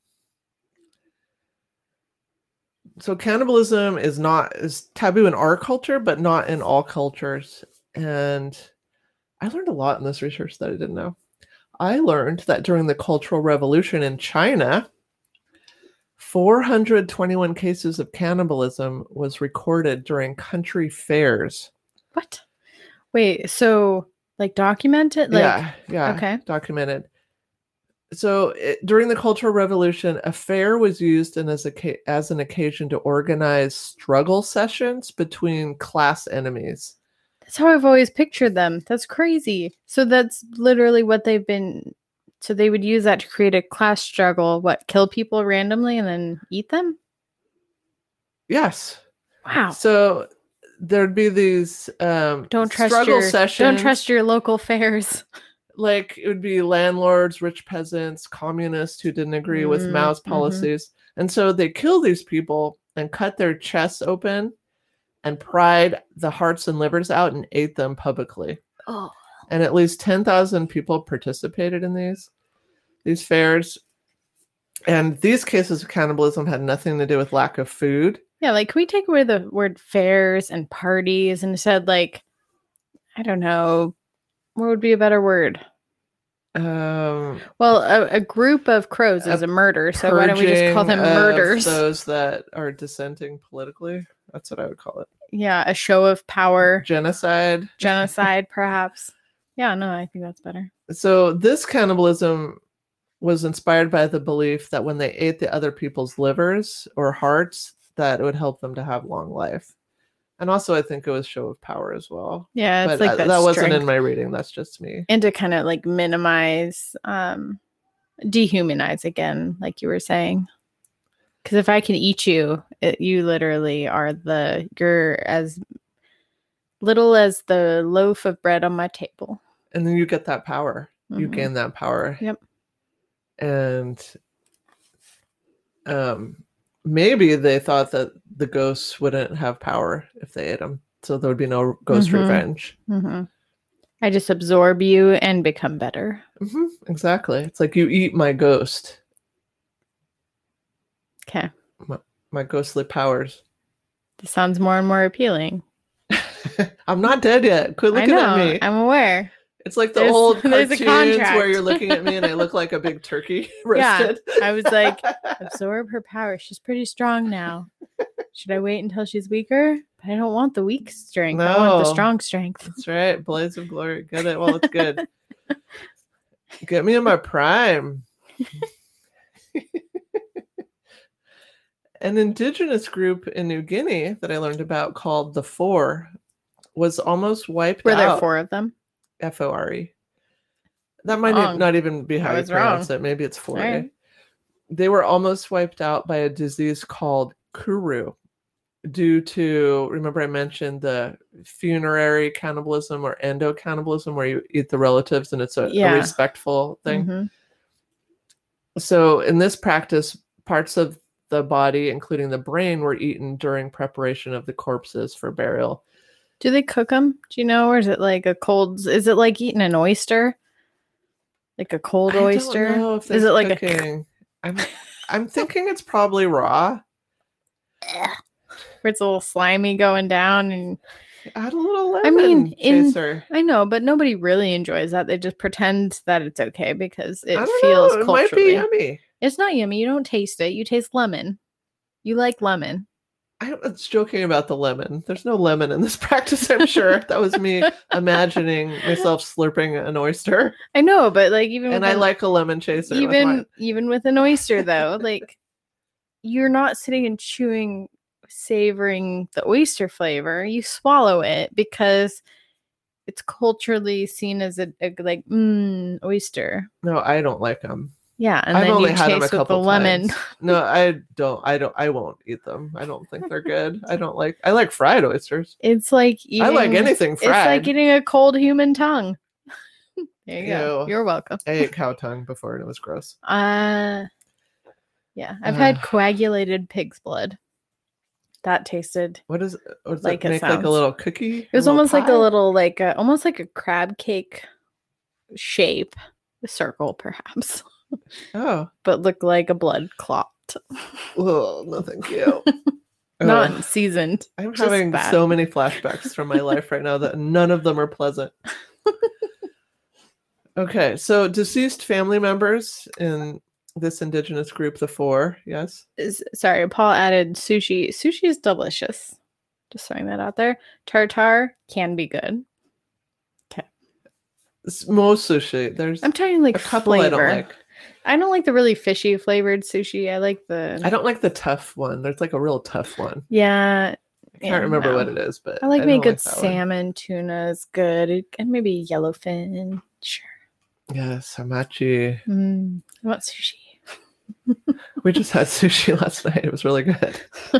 So cannibalism is not is taboo in our culture, but not in all cultures. And I learned a lot in this research that I didn't know. I learned that during the Cultural Revolution in China, four hundred twenty-one cases of cannibalism was recorded during country fairs. What? Wait, so like documented? Like, yeah, yeah. Okay. Documented. So it, during the Cultural Revolution, a fair was used in as, a, as an occasion to organize struggle sessions between class enemies. That's how I've always pictured them. That's crazy. So that's literally what they've been. So they would use that to create a class struggle. What, kill people randomly and then eat them? Yes. Wow. So there'd be these um, don't trust struggle your, sessions. Don't trust your local fairs. Like it would be landlords, rich peasants, communists who didn't agree mm, with Mao's policies. Mm-hmm. And so they kill these people and cut their chests open and pried the hearts and livers out and ate them publicly. Oh. And at least ten thousand people participated in these, these fairs. And these cases of cannibalism had nothing to do with lack of food. Yeah, like can we take away the word fairs and parties and said like, I don't know, what would be a better word? Um, well, a, a group of crows is a murder, so why don't we just call them murders? Those that are dissenting politically, that's what I would call it. Yeah, a show of power. Genocide. Genocide, perhaps. Yeah, no, I think that's better. So this cannibalism was inspired by the belief that when they ate the other people's livers or hearts, that it would help them to have long life. And also, I think it was show of power as well. Yeah, it's but like I, that, that wasn't strength. in my reading. That's just me. And to kind of like minimize, um, dehumanize again, like you were saying. Because if I can eat you, it, you literally are the, you're as little as the loaf of bread on my table. And then you get that power. Mm-hmm. You gain that power. Yep. And um. Maybe they thought that the ghosts wouldn't have power if they ate them. So there would be no ghost mm-hmm. revenge. Mm-hmm. I just absorb you and become better. Mm-hmm. Exactly. It's like you eat my ghost. Okay. My, my ghostly powers. This sounds more and more appealing. I'm not dead yet. Quit looking I know, at me. I'm aware. It's like the there's, old there's cartoons where you're looking at me and I look like a big turkey roasted. Yeah, I was like, absorb her power. She's pretty strong now. Should I wait until she's weaker? But I don't want the weak strength. No. I want the strong strength. That's right. Blades of glory. Get it while it's good. Get me in my prime. An indigenous group in New Guinea that I learned about called the Four was almost wiped Were out. there four of them? F O R E. That might Wrong. not even be how I you was pronounce wrong. it. Maybe it's four A. Right. They were almost wiped out by a disease called kuru due to, remember I mentioned the funerary cannibalism or endo cannibalism where you eat the relatives and it's a, Yeah. a respectful thing. Mhm. So in this practice, parts of the body, including the brain, were eaten during preparation of the corpses for burial. Do they cook them? Do you know? Or is it like a cold? Is it like eating an oyster? Like a cold I oyster? don't know if Is there's it like cooking. I'm I'm thinking it's probably raw. a where it's a little slimy going down? And Add a little lemon I mean, in chaser. I know, but nobody really enjoys that. They just pretend that it's okay because it I don't feels know. It culturally. might be yummy. It's not yummy. You don't taste it. You taste lemon. You like lemon. I was joking about the lemon. There's no lemon in this practice, I'm sure. That was me imagining myself slurping an oyster. I know, but like even And with I an- like a lemon chaser. with even mine. even with an oyster though, like you're not sitting and chewing, savoring the oyster flavor. You swallow it because it's culturally seen as a, a like mm, oyster. No, I don't like them. Yeah, and I've then only you had them a taste with the couple lemon. times. No, I don't. I don't. I won't eat them. I don't think they're good. I don't like. I like fried oysters. It's like eating, I like anything fried. It's like eating a cold human tongue. There you go. Ew. You're welcome. I ate cow tongue before and it was gross. Uh yeah, I've Uh. had coagulated pig's blood. That tasted. What is? What does Like it it make like a sounds. little cookie? It was almost like a little, like a, almost like a crab cake shape, a circle perhaps, Oh, but looked like a blood clot. oh no, thank you. Not Ugh. seasoned. I'm just having bad. so many flashbacks from my life right now that none of them are pleasant. Okay, so deceased family members in this indigenous group, the Four, yes? Is- Sorry, Paul added sushi. Sushi is delicious. Just throwing that out there. Tartar can be good. S- Most sushi. There's I'm talking like a couple flavor. I don't like. I don't like the really fishy flavored sushi. I like the. I don't like the tough one. There's like a real tough one. Yeah, I can't Yeah, remember no. what it is, but I like don't me a good that one. salmon. Tuna is good, It- and maybe yellowfin. Sure. Yes, hamachi. Mm, I want sushi. We just had sushi last night. It was really good.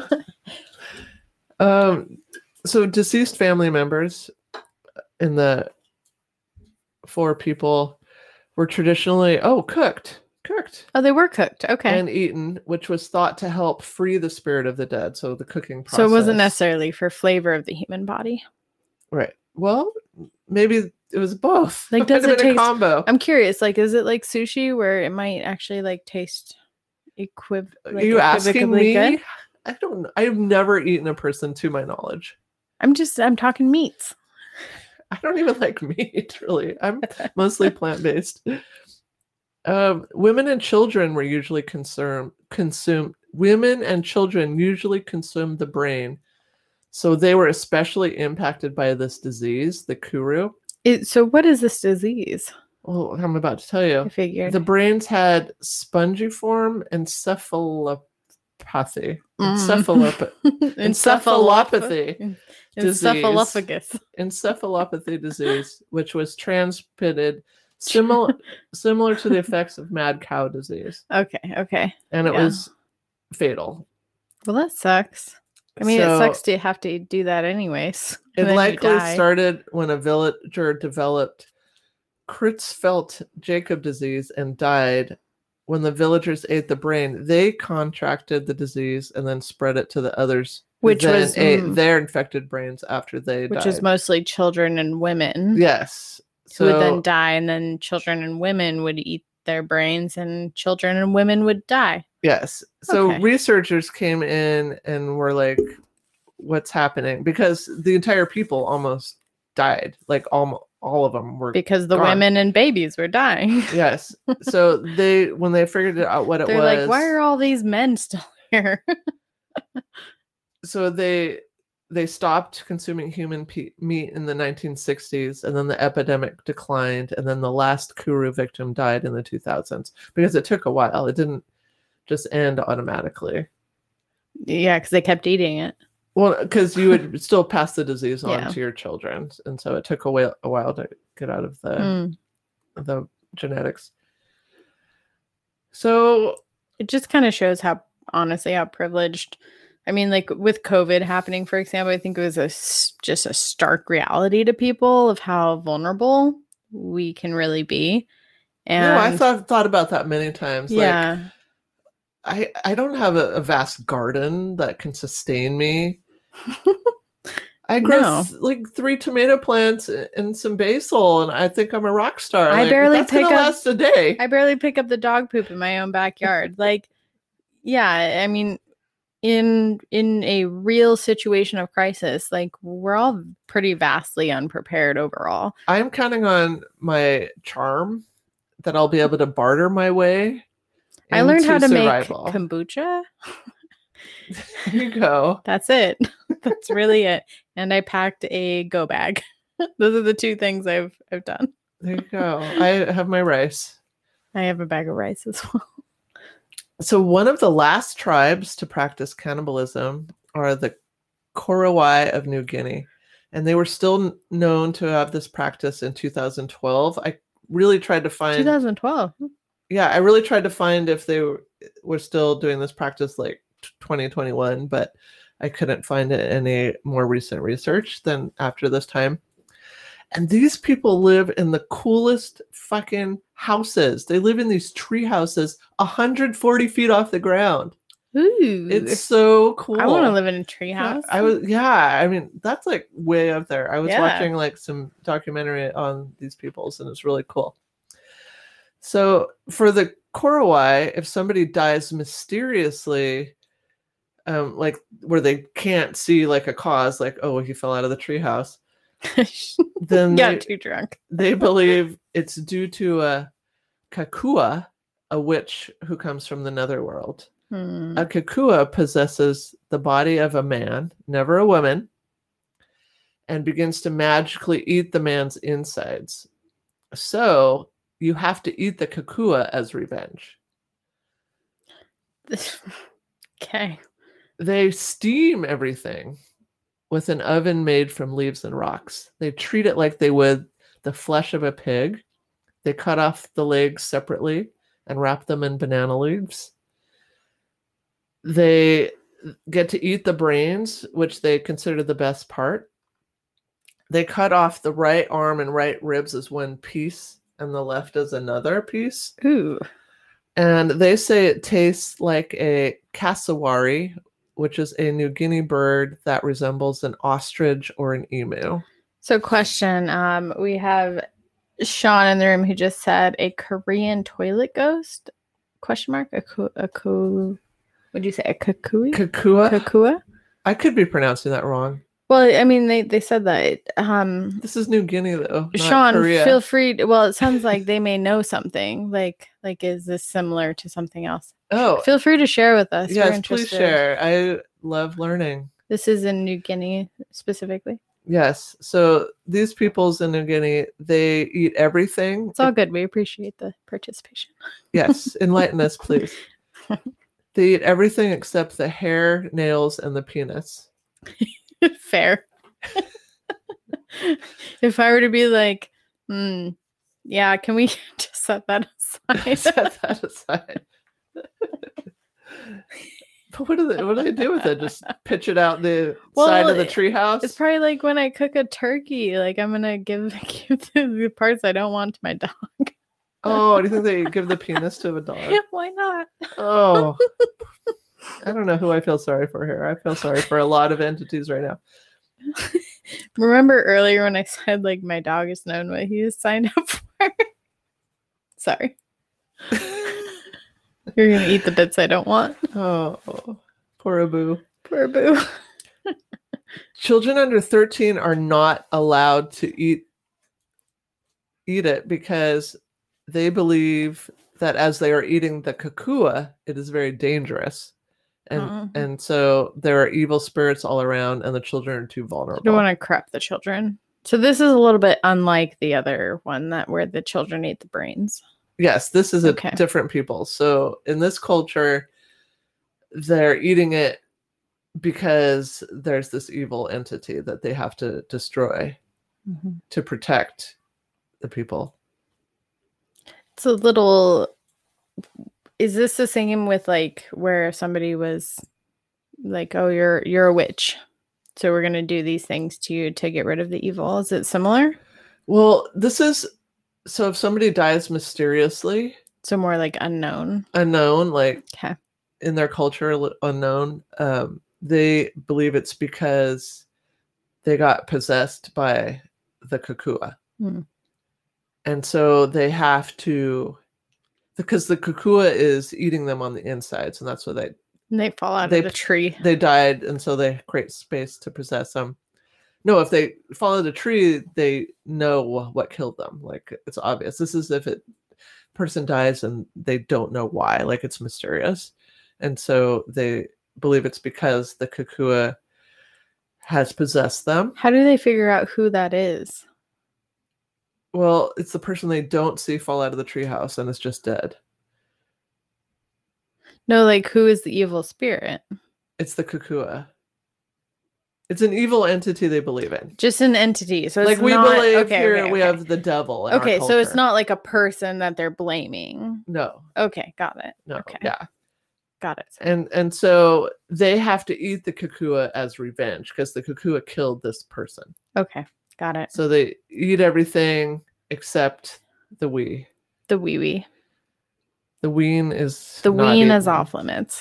Um, so deceased family members in the Four people were traditionally oh cooked, cooked Oh, they were cooked. Okay. and eaten, which was thought to help free the spirit of the dead. So the cooking process. So it wasn't necessarily for flavor of the human body. right. Well, maybe it was both. Like, It does might have it been a taste- combo? I'm curious. Like, is it like sushi where it might actually like taste equiv- Are like you asking equivocally me? good? I don't know. I've never eaten a person to my knowledge. I'm just I'm talking meats. I don't even like meat, really. I'm mostly plant-based. Um, women and children were usually consumed. Consume women and children usually consumed the brain, so they were especially impacted by this disease, the kuru. It, so what is this disease? Well, I'm about to tell I you. figured. The brains had spongiform encephalopathy. Mm. Encephalop- encephalopathy. disease. Encephalophagus. encephalopathy disease, which was transmitted similar similar to the effects of mad cow disease, Okay. Okay. and it Yeah. was fatal. Well, that sucks. I mean, So, it sucks to have to do that anyways. It and then you likely die. started when a villager developed Creutzfeldt-Jakob disease and died. When the villagers ate the brain, they contracted the disease and then spread it to the others, who Which then was, ate mm, their infected brains after they which died. is mostly children and women yes. who So would then die, and then children and women would eat their brains, and children and women would die. yes. So Okay. researchers came in and were like, what's happening? Because the entire people almost died. Like almost all of them were Because the gone. women and babies were dying. Yes. So they when they figured out what it They're was, like, why are all these men still here? so they they stopped consuming human pe- meat in the nineteen sixties, and then the epidemic declined, and then the last kuru victim died in the two thousands because it took a while. It didn't just end automatically. Yeah, because they kept eating it. Well, because you would still pass the disease on Yeah. to your children, and so it took a while, a while to get out of the Mm. the genetics. So It just kind of shows how, honestly, how privileged. I mean, like with COVID happening, for example, I think it was a s- just a stark reality to people of how vulnerable we can really be. And no, I thought thought about that many times. Like, yeah, I I don't have a, a vast garden that can sustain me. I grow No. th- like three tomato plants and some basil, and I think I'm a rock star. I Like, barely that's pick gonna up- last a day. I barely pick up the dog poop in my own backyard. Like, yeah, I mean, in in a real situation of crisis, like we're all pretty vastly unprepared overall. I'm counting on my charm that I'll be able to barter my way. I learned how to survival. make kombucha. There you go. That's it. That's really it. And I packed a go bag. Those are the two things I've I've done. There you go. I have my rice. I have a bag of rice as well. So one of the last tribes to practice cannibalism are the Korowai of New Guinea. And they were still n- known to have this practice in two thousand twelve. I really tried to find... twenty twelve. Yeah, I really tried to find if they were, were still doing this practice like twenty twenty-one, but I couldn't find it in any more recent research than after this time. And these people live in the coolest fucking houses. They live in these tree houses one hundred forty feet off the ground. Ooh. It's so cool. I want to live in a tree Yeah, house. I was yeah, I mean that's like way up there. I was Yeah. watching like some documentary on these peoples and it's really cool. So for the Korowai, if somebody dies mysteriously, um, like where they can't see like a cause, like, oh, he fell out of the treehouse, then Got they, too drunk. they believe it's due to a Kakua, a witch who comes from the netherworld. Hmm. A Kakua possesses the body of a man, never a woman, and begins to magically eat the man's insides. So you have to eat the Kakua as revenge. Okay. They steam everything with an oven made from leaves and rocks. They treat it like they would the flesh of a pig. They cut off the legs separately and wrap them in banana leaves. They get to eat the brains, which they consider the best part. They cut off the right arm and right ribs as one piece, and the left as another piece. Ooh. And they say it tastes like a cassowary, which is a New Guinea bird that resembles an ostrich or an emu. So, question. Um, we have Sean in the room who just said a Korean toilet ghost? Question mark. A ko, a ko What'd you say? A kakui? Kakua? Kakua? I could be pronouncing that wrong. Well, I mean, they, they said that. Um, This is New Guinea, though. Not Sean, Korea. feel free. To, well, it sounds like they may know something. Like, like, is this similar to something else? Oh, Feel free to share with us. We're yes, please interested. share. I love learning. This is in New Guinea specifically. Yes. So these peoples in New Guinea, they eat everything. It's all good. We appreciate the participation. Yes. Enlighten us, please. They eat everything except the hair, nails, and the penis. Fair. If I were to be like, hmm, yeah, can we just set that aside? Set that aside. But what do they what do they do with it? Just pitch it out the Well, side of the treehouse? It's probably like when I cook a turkey, like I'm gonna give, give the, the parts I don't want to my dog. Oh, do you think they give the penis to a dog? Why not? Oh, I don't know who I feel sorry for here. I feel sorry for a lot of entities right now. Remember earlier when I said like my dog is known what he is signed up for? Sorry. You're gonna eat the bits I don't want. Oh, poor Abu. Poor boo. Children under thirteen are not allowed to eat eat it because they believe that as they are eating the kakua, it is very dangerous. And Uh-uh. and so there are evil spirits all around and the children are too vulnerable. You don't want to corrupt the children. So this is a little bit unlike the other one that where the children eat the brains. Yes, this is a Okay. different people. So in this culture, they're eating it because there's this evil entity that they have to destroy Mm-hmm. to protect the people. It's a little. Is this the same with like where somebody was like, "Oh, you're you're a witch, so we're gonna do these things to you to get rid of the evil"? Is it similar? Well, this is so if somebody dies mysteriously, So more like unknown. unknown, like Okay. in their culture, li- unknown, um, they believe it's because they got possessed by the kukua. Hmm. And so they have to, because the kukua is eating them on the insides, and that's what they And they fall out They- of the tree. they died, and so they create space to possess them. No, if they follow the tree, they know what killed them. Like it's obvious. This is if it person dies and they don't know why, like it's mysterious, and so they believe it's because the kukua has possessed them. How do they figure out who that is? Well, it's the person they don't see fall out of the treehouse and is just dead. No, like who is the evil spirit? It's the kukua. It's an evil entity they believe in. Just an entity. So it's Like we not, believe okay, here, okay, we okay. have the devil. In our Okay, so it's culture. not like a person that they're blaming. No, Okay, got it. no, Okay. yeah, Got it. and and so they have to eat the kukua as revenge because the kukua killed this person. Okay, got it. So they eat everything except the wee. The wee wee. The ween is The not ween is eaten. off limits.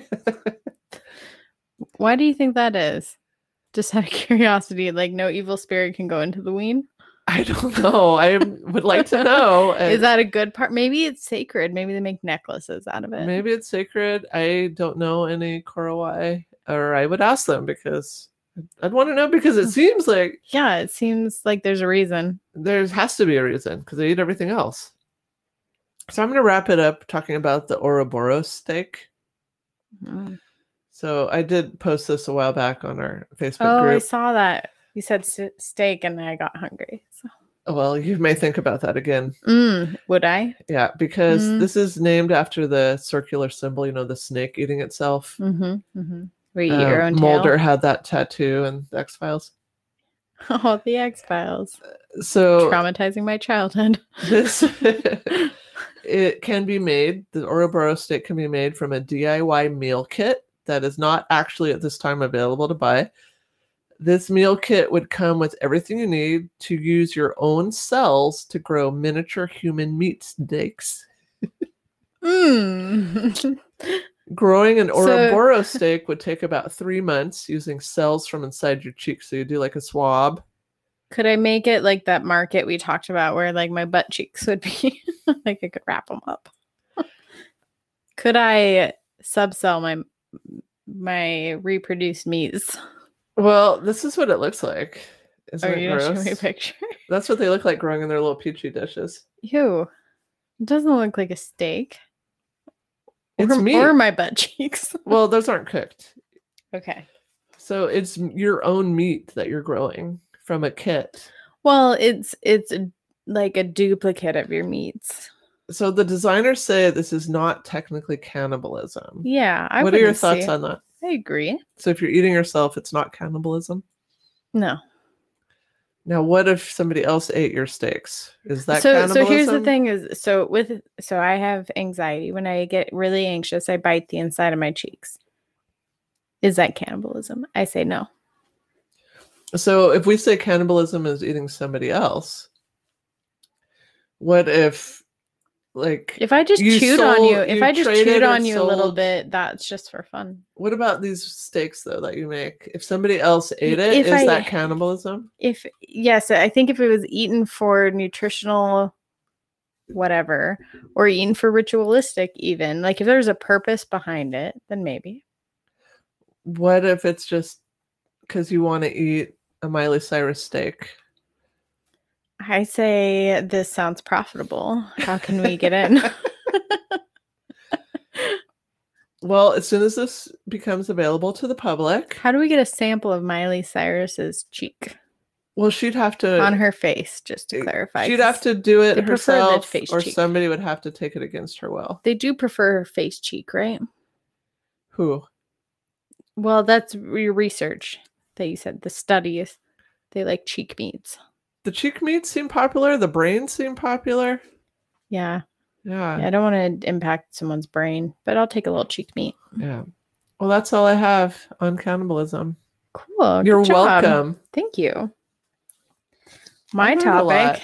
Why do you think that is? Just out of curiosity, like no evil spirit can go into the ween? I don't know. I would like to know. Is and that a good part? Maybe it's sacred. Maybe they make necklaces out of it. maybe it's sacred? I don't know any Korowai, or I would ask them because I'd want to know because it seems like Yeah, it seems like there's a reason. there has to be a reason because they eat everything else. So I'm going to wrap it up talking about the Ouroboros steak. Mm. So I did post this a while back on our Facebook Oh, I group. saw that. You said s- steak and I got hungry. So. Well, you may think about that again. Mm, would I? Yeah, because Mm. this is named after the circular symbol, you know, the snake eating itself. Mm-hmm. Mm-hmm. We eat your Um, own Mulder tail. had that tattoo in the X-Files. Oh, the X-Files. So Traumatizing my childhood. this it can be made, the Ouroboros steak can be made from a D I Y meal kit that is not actually at this time available to buy. This meal kit would come with everything you need to use your own cells to grow miniature human meat steaks. Mm. Growing an So- Ouroboros steak would take about three months using cells from inside your cheeks. So you do like a swab. Could I make it like that market we talked about where like my butt cheeks would be? Like I could wrap them up. Could I subsell my my reproduced meats? Well, this is what it looks like. Isn't Are it you gonna show gross? me a picture? That's what they look like growing in their little petri dishes. Ew. It doesn't look like a steak. It's or, meat. or my butt cheeks. Well, those aren't cooked. Okay. So it's your own meat that you're growing from a kit. Well, it's it's a, like a duplicate of your meats. So the designers say this is not technically cannibalism. Yeah, I what are your wouldn't thoughts see- on that? I agree. So if you're eating yourself, it's not cannibalism? No. Now, what if somebody else ate your steaks? Is that so cannibalism? so here's the thing is so with so I have anxiety. When I get really anxious, I bite the inside of my cheeks. Is that cannibalism? I say no. So if we say cannibalism is eating somebody else, what if, like, If I just You chewed on sold- you, if you I just traded chewed or on you a little sold- bit, that's just for fun. what about these steaks though that you make? If somebody else ate it, If is I- that cannibalism? If yes, I think if it was eaten for nutritional whatever, or eaten for ritualistic even, like if there's a purpose behind it, then maybe. What if it's just because you want to eat a Miley Cyrus steak? I say this sounds profitable. How can we get in? Well, as soon as this becomes available to the public, How do we get a sample of Miley Cyrus's cheek well, she'd have to on her face, just to clarify? She'd 'cause have to do it they prefer the herself, face or cheek. somebody would have to take it against her will. They do prefer her face cheek, right? Who? Well, that's your research that you said. The studies, they like cheek meats. The cheek meats seem popular. The brains seem popular. Yeah. Yeah. yeah I don't want to impact someone's brain, but I'll take a little cheek meat. Yeah. Well, that's all I have on cannibalism. Cool. You're Good job. welcome. Thank you. My topic.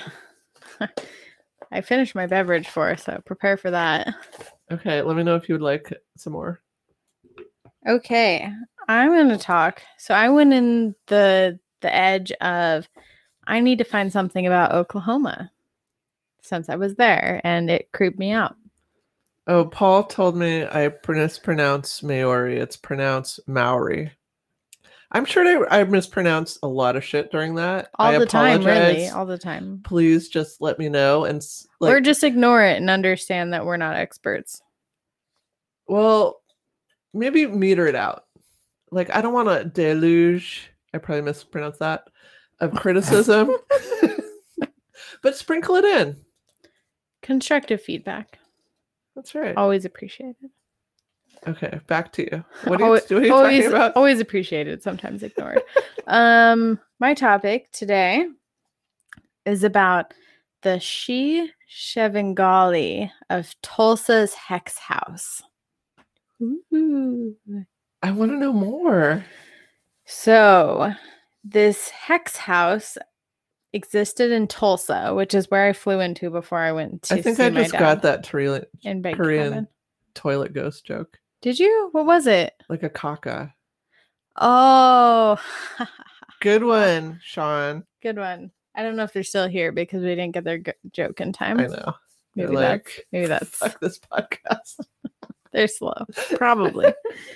I finished my beverage for, so prepare for that. Okay, let me know if you would like some more. Okay, I'm going to talk. So I went in the the edge of I need to find something about Oklahoma since I was there, and it creeped me out. Oh, Paul told me I mispronounce Maori. It's pronounced Maori. I'm sure I, I mispronounced a lot of shit during that. All I the apologize. time, really. All the time. Please just let me know. and like, Or just ignore it and understand that we're not experts. Well, maybe meter it out. Like, I don't want to deluge, I probably mispronounced that, of criticism. But sprinkle it in. Constructive feedback. That's right. Always appreciated. Okay, back to you. What are you, always, what are you always, talking about? Always appreciated, sometimes ignored. um, my topic today is about the Shi Shevangali of Tulsa's Hex House. Ooh. I want to know more. So, this Hex House existed in Tulsa, which is where I flew into before I went to I think see I my just dad got that Korean, in Big Korean Cabin. toilet ghost joke. Did you? What was it? Like a caca. Oh. Good one, Sean. Good one. I don't know if they're still here because we didn't get their g- joke in time. I know. Maybe They're that's like, maybe that's fuck this podcast. They're slow. Probably.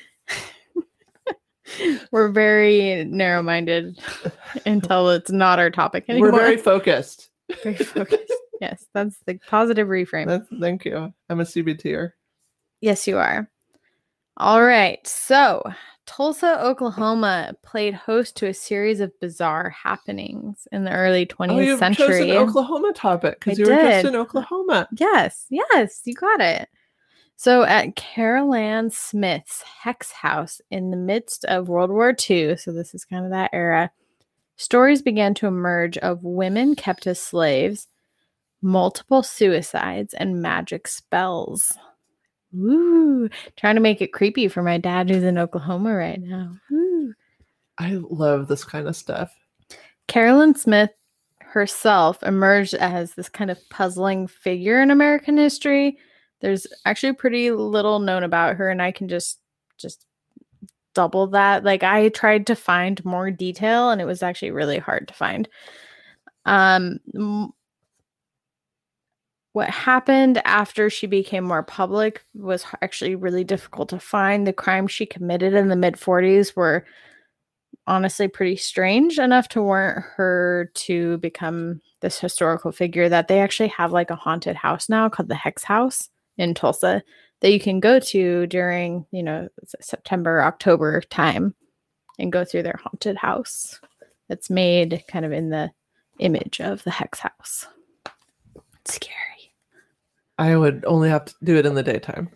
We're very narrow-minded until it's not our topic anymore. We're very focused. Very focused. Yes, that's the positive reframe. That's, thank you. I'm a C B T-er. Yes, you are. All right. So, Tulsa, Oklahoma played host to a series of bizarre happenings in the early twentieth oh, you've century. chosen an Oklahoma topic because you did. were just in Oklahoma. Yes, yes, you got it. So at Carol Ann Smith's Hex House in the midst of World War Two, so this is kind of that era, stories began to emerge of women kept as slaves, multiple suicides, and magic spells. Ooh, trying to make it creepy for my dad who's in Oklahoma right now. Ooh. I love this kind of stuff. Carolyn Smith herself emerged as this kind of puzzling figure in American history. There's actually pretty little known about her, and I can just just double that. Like, I tried to find more detail, and it was actually really hard to find. Um, m- what happened after she became more public was actually really difficult to find. The crimes she committed in the mid forties were honestly pretty strange enough to warrant her to become this historical figure that they actually have like a haunted house now called the Hex House in Tulsa that you can go to during, you know, September, October time and go through their haunted house. It's made kind of in the image of the Hex House. It's scary. I would only have to do it in the daytime.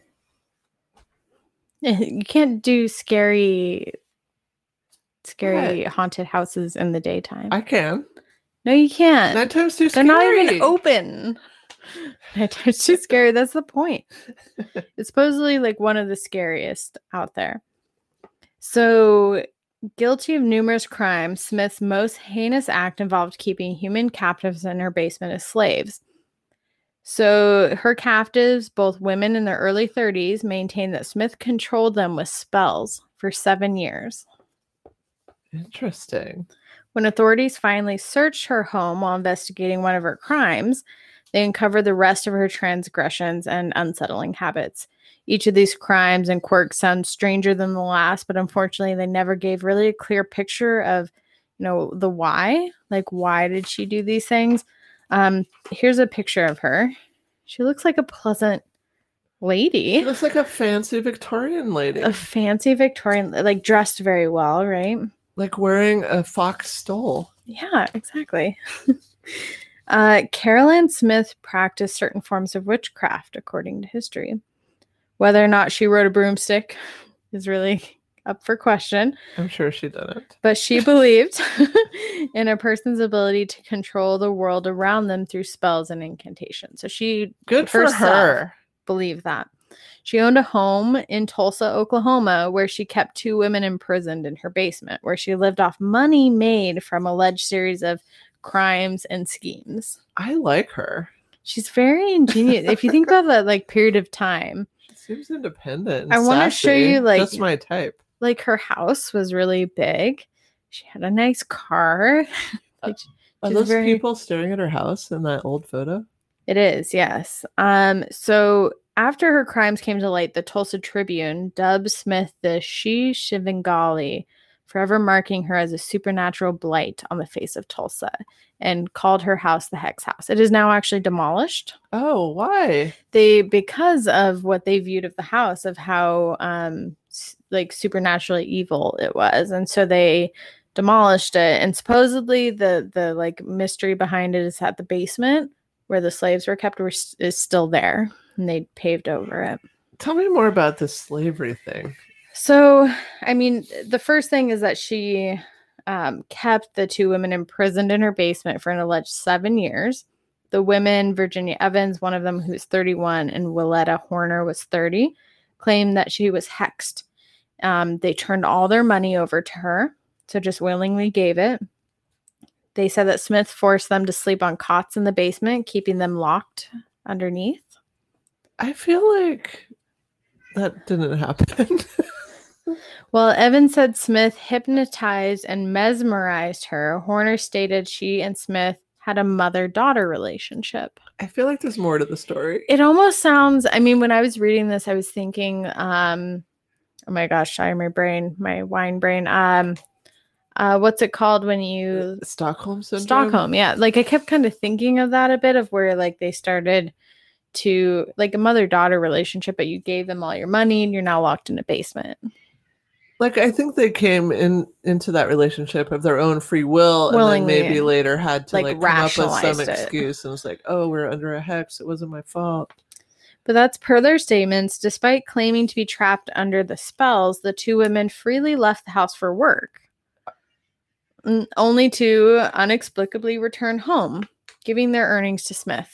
You can't do scary scary What? haunted houses in the daytime. I can. No, you can't. Nighttime's too They're scary. not even open. Nighttime's too scary. That's the point. It's supposedly like one of the scariest out there. So, guilty of numerous crimes, Smith's most heinous act involved keeping human captives in her basement as slaves. So her captives, both women in their early thirties, maintained that Smith controlled them with spells for seven years. Interesting. When authorities finally searched her home while investigating one of her crimes, they uncovered the rest of her transgressions and unsettling habits. Each of these crimes and quirks sounds stranger than the last, but unfortunately they never gave really a clear picture of, you know, the why. Like, why did she do these things? Um, here's a picture of her. She looks like a pleasant lady. She looks like a fancy Victorian lady. A fancy Victorian, like dressed very well, right? Like wearing a fox stole. Yeah, exactly. uh, Carol Ann Smith practiced certain forms of witchcraft, according to history. Whether or not she rode a broomstick is really up for question. I'm sure she didn't. But she believed in a person's ability to control the world around them through spells and incantations. So she Good for her. Believed that. She owned a home in Tulsa, Oklahoma, where she kept two women imprisoned in her basement, where she lived off money made from alleged series of crimes and schemes. I like her. She's very ingenious. If you think about that like period of time. She seems independent. I want to show you like just my type. Like her house was really big. She had a nice car. Like, Are those very... people staring at her house in that old photo? It is, yes. Um, so after her crimes came to light, the Tulsa Tribune dubbed Smith the She Shivangali, forever marking her as a supernatural blight on the face of Tulsa, and called her house the Hex House. It is now actually demolished. Oh, why? They because of what they viewed of the house, of how um like supernaturally evil it was, and so they demolished it. And supposedly the the like mystery behind it is that the basement where the slaves were kept were, is still there, and they paved over it. Tell me more about this slavery thing. So, I mean, the first thing is that she um, kept the two women imprisoned in her basement for an alleged seven years. The women, Virginia Evans, one of them who's thirty-one, and Willetta Horner was thirty, claimed that she was hexed. Um, they turned all their money over to her, so just willingly gave it. They said that Smith forced them to sleep on cots in the basement, keeping them locked underneath. I feel like that didn't happen. Well, Evans said Smith hypnotized and mesmerized her. Horner stated she and Smith had a mother-daughter relationship. I feel like there's more to the story. It almost sounds, I mean, when I was reading this, I was thinking, um, oh my gosh, sorry, my brain, my wine brain. Um, uh, what's it called when you... Stockholm Syndrome? Stockholm, yeah. Like, I kept kind of thinking of that a bit, of where, like, they started to, like, a mother-daughter relationship, but you gave them all your money and you're now locked in a basement. Like, I think they came in into that relationship of their own free will, Willingly, and then maybe later had to, like, like come up with some it. excuse. And it's like, oh, we're under a hex. It wasn't my fault. But that's per their statements. Despite claiming to be trapped under the spells, the two women freely left the house for work, only to inexplicably return home, giving their earnings to Smith.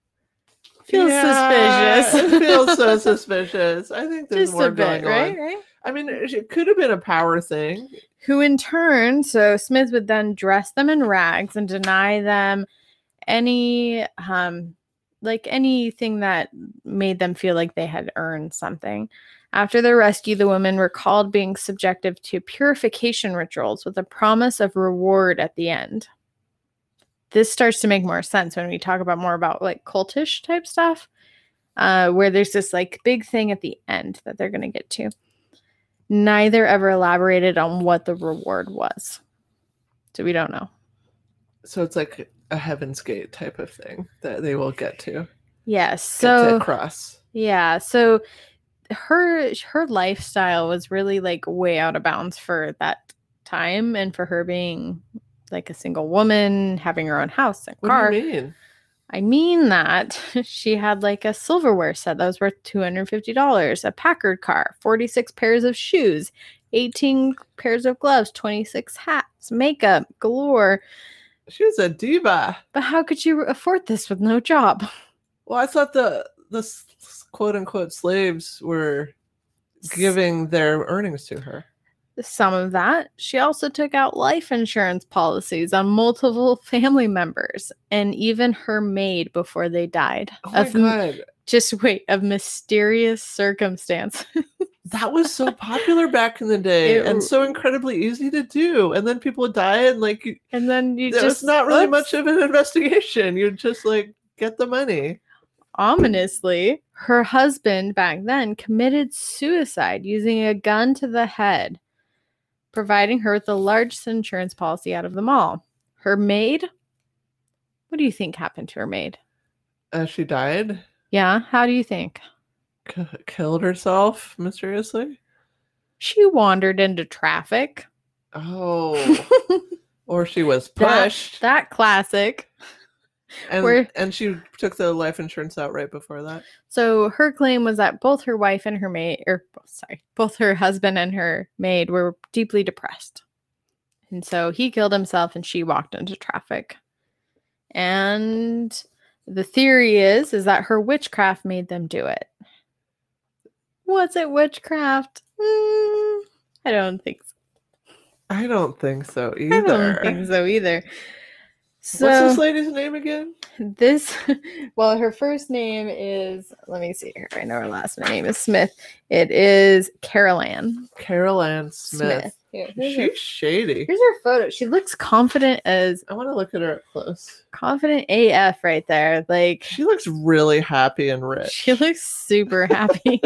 Feels yeah, suspicious. It feels so suspicious. I think there's Just more a bit, going right? on. Right? I mean, it could have been a power thing. Who in turn, so Smith would then dress them in rags and deny them any, um, like anything that made them feel like they had earned something. After their rescue, the women recalled being subjected to purification rituals with a promise of reward at the end. This starts to make more sense when we talk about more about like cultish type stuff, uh, where there's this like big thing at the end that they're going to get to. Neither ever elaborated on what the reward was. So we don't know. So it's like a Heaven's Gate type of thing that they will get to. Yes. So get to cross. Yeah. So her her lifestyle was really like way out of bounds for that time, and for her being like a single woman, having her own house and car. What do you mean? I mean that she had like a silverware set that was worth two hundred fifty dollars, a Packard car, forty-six pairs of shoes, eighteen pairs of gloves, twenty-six hats, makeup galore. She was a diva. But how could you afford this with no job? Well, I thought the the quote unquote slaves were giving their earnings to her. Some of that. She also took out life insurance policies on multiple family members and even her maid before they died. Oh my of, God. Just wait, of mysterious circumstance. That was so popular back in the day it, and so incredibly easy to do. And then people would die and like you, and then you just it's not really oops. much of an investigation. You just like get the money. Ominously, her husband back then committed suicide using a gun to the head, providing her with the largest insurance policy out of them all. Her maid? What do you think happened to her maid? Uh, she died? Yeah, how do you think? C- killed herself mysteriously? She wandered into traffic. Oh. Or she was pushed. That, that classic. And Where- and she took the life insurance out right before that. So her claim was that both her wife and her maid, or sorry, both her husband and her maid were deeply depressed. And so he killed himself and she walked into traffic. And the theory is, is that her witchcraft made them do it. Was it witchcraft? Mm, I don't think so. I don't think so either. I don't think so either. So, What's this lady's name again? This, well, her first name is, let me see here. I know her last name is Smith. It is Carol Ann Carol Ann Smith. Smith. Here, here's, her, She's shady. here's her photo. She looks confident as I want to look at her up close. confident A F right there. Like, She looks really happy and rich. she looks super happy.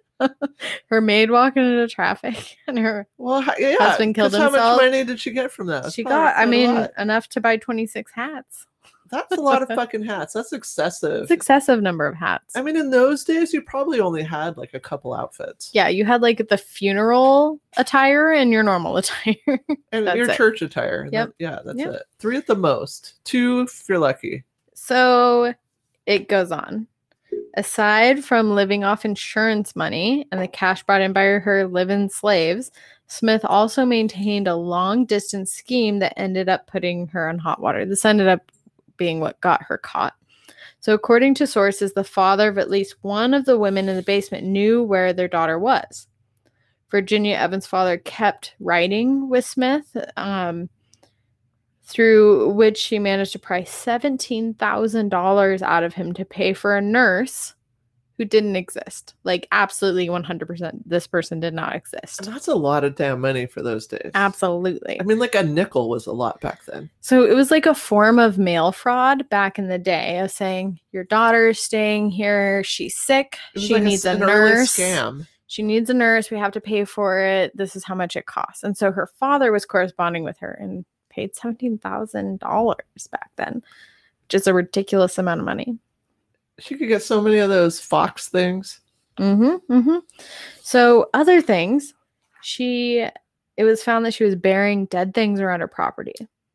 Her maid walking into traffic and her well, ha- yeah. husband killed 'cause how himself. much money did she get from that? That's she probably got, I not a mean, lot. enough to buy twenty-six hats. That's a lot of fucking hats. That's excessive. It's excessive number of hats. I mean, in those days, you probably only had like a couple outfits. Yeah, you had like the funeral attire and your normal attire. And That's your it. church attire. and Yep. that- yeah, that's Yep. it. Three at the most. Two if you're lucky. So it goes on. Aside from living off insurance money and the cash brought in by her live-in slaves, Smith also maintained a long-distance scheme that ended up putting her on hot water. This ended up being what got her caught. So according to sources, the father of at least one of the women in the basement knew where their daughter was. Virginia Evans' father kept writing with Smith, um, through which she managed to pry seventeen thousand dollars out of him to pay for a nurse who didn't exist. Like, absolutely one hundred percent, this person did not exist. And that's a lot of damn money for those days. Absolutely. I mean, like a nickel was a lot back then. So it was like a form of mail fraud back in the day of saying, your daughter's staying here, she's sick, It was she like needs a, an early nurse. scam. She needs a nurse, we have to pay for it. This is how much it costs. And so her father was corresponding with her and paid seventeen thousand dollars back then, which is a ridiculous amount of money. She could get so many of those Fox things. Mm-hmm, mm-hmm. So other things, she, it was found that she was burying dead things around her property.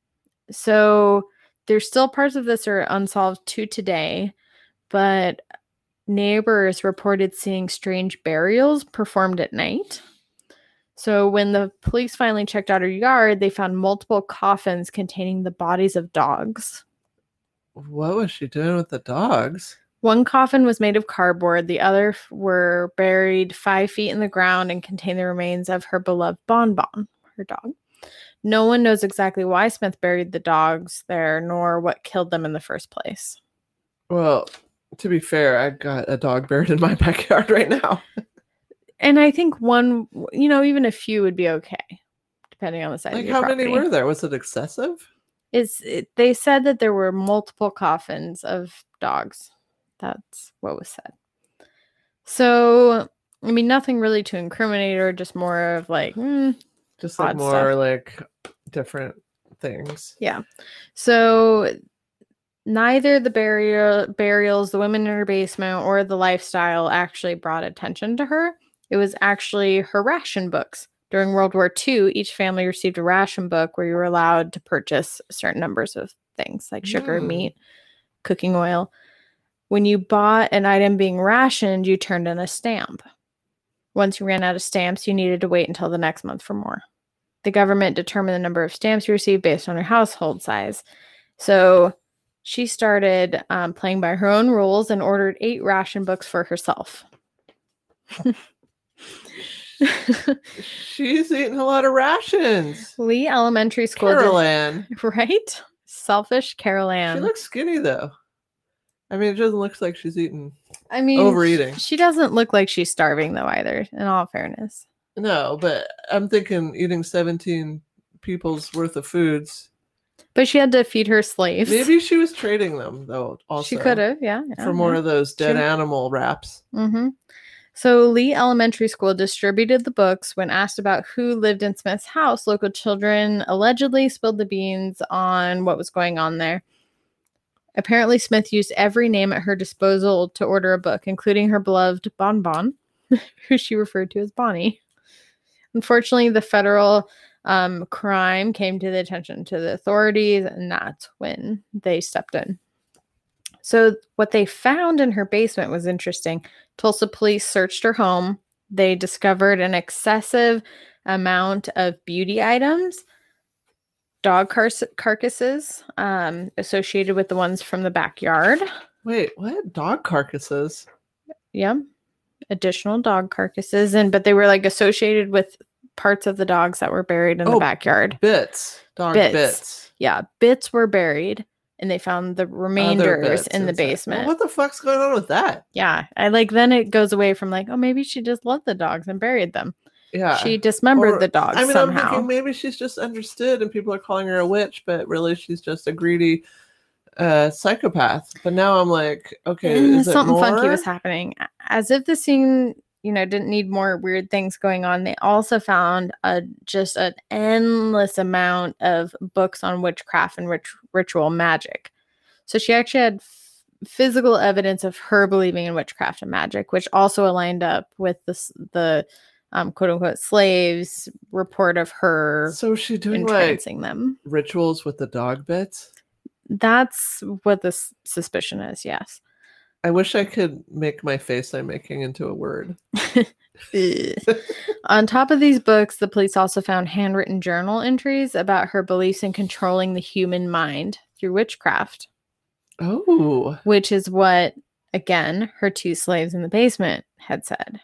So there's still parts of this are unsolved to today, but neighbors reported seeing strange burials performed at night. So when the police finally checked out her yard, they found multiple coffins containing the bodies of dogs. What was she doing with the dogs? One coffin was made of cardboard. The other f- were buried five feet in the ground and contained the remains of her beloved Bonbon, her dog. No one knows exactly why Smith buried the dogs there, nor what killed them in the first place. Well, to be fair, I got a dog buried in my backyard right now. And I think one, you know, even a few would be okay, depending on the size Like, of your how property. many were there? Was it excessive? It's, it, they said that there were multiple coffins of dogs. That's what was said. So, I mean, nothing really to incriminate her, just more of like, hmm, Just like odd more stuff. like different things. Yeah. So neither the burial burials, the women in her basement, or the lifestyle actually brought attention to her. It was actually her ration books. During World War Two, each family received a ration book where you were allowed to purchase certain numbers of things like sugar, Mm. meat, cooking oil. When you bought an item being rationed, you turned in a stamp. Once you ran out of stamps, you needed to wait until the next month for more. The government determined the number of stamps you received based on your household size. So she started um, playing by her own rules and ordered eight ration books for herself. She's eating a lot of rations. Lee Elementary School. Carol did- Ann. Right? Selfish Carol Ann. She looks skinny though. I mean, it doesn't look like she's eating. I mean, overeating. She doesn't look like she's starving though either, in all fairness. No, but I'm thinking eating seventeen people's worth of foods. But she had to feed her slaves. Maybe she was trading them though. Also, she could have, yeah, yeah. for more yeah. of those dead True. animal wraps. Mm-hmm. So Lee Elementary School distributed the books. When asked about who lived in Smith's house, local children allegedly spilled the beans on what was going on there. Apparently, Smith used every name at her disposal to order a book, including her beloved Bonbon, who she referred to as Bonnie. Unfortunately, the federal um, crime came to the attention to the authorities, and that's when they stepped in. So what they found in her basement was interesting. Tulsa police searched her home. They discovered an excessive amount of beauty items, dog car- carcasses um, associated with the ones from the backyard. Wait, what? Dog carcasses? Yeah. Additional dog carcasses. And but they were like associated with parts of the dogs that were buried in Oh, the backyard. Bits. Dog Bits. bits. Yeah. Bits were buried. And they found the remainders in the inside. basement. Well, what the fuck's going on with that? Yeah. I like then it goes away from like, oh, maybe she just loved the dogs and buried them. Yeah. She dismembered Or, the dogs I mean, somehow. I'm thinking maybe she's just understood and people are calling her a witch, but really she's just a greedy uh, psychopath. But now I'm like, okay, Mm, is it something more? funky was happening. As if the scene, you know, didn't need more weird things going on. They also found a just an endless amount of books on witchcraft and rit- ritual magic. So she actually had f- physical evidence of her believing in witchcraft and magic, which also aligned up with the s- the um, quote unquote slaves report of her So is she doing like entrancing them. rituals with the dog bits? That's what the s- suspicion is. Yes. I wish I could make my face I'm making into a word. Ugh. On top of these books, the police also found handwritten journal entries about her beliefs in controlling the human mind through witchcraft, Oh. which is what, again, her two slaves in the basement had said.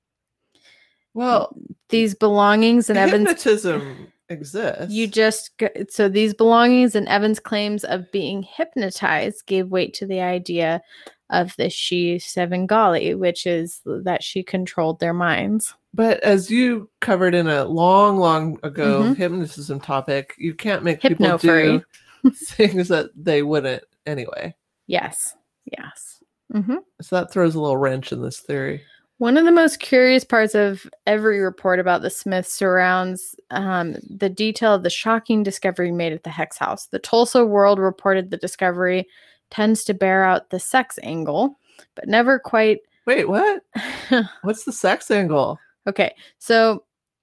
Well, These belongings and Evans. hypnotism exists. You just g- so these belongings and Evans' claims of being hypnotized gave weight to the idea of the she Sevengali, which is that she controlled their minds. But as you covered in a long, long ago Mhm. hypnotism topic, you can't make Hypno people do furry. things that they wouldn't anyway. Yes, yes. Mm-hmm. So that throws a little wrench in this theory. One of the most curious parts of every report about the Smiths surrounds um, the detail of the shocking discovery made at the Hex House. The Tulsa World reported the discovery tends to bear out the sex angle, but never quite. Wait, what? What's the sex angle? Okay, so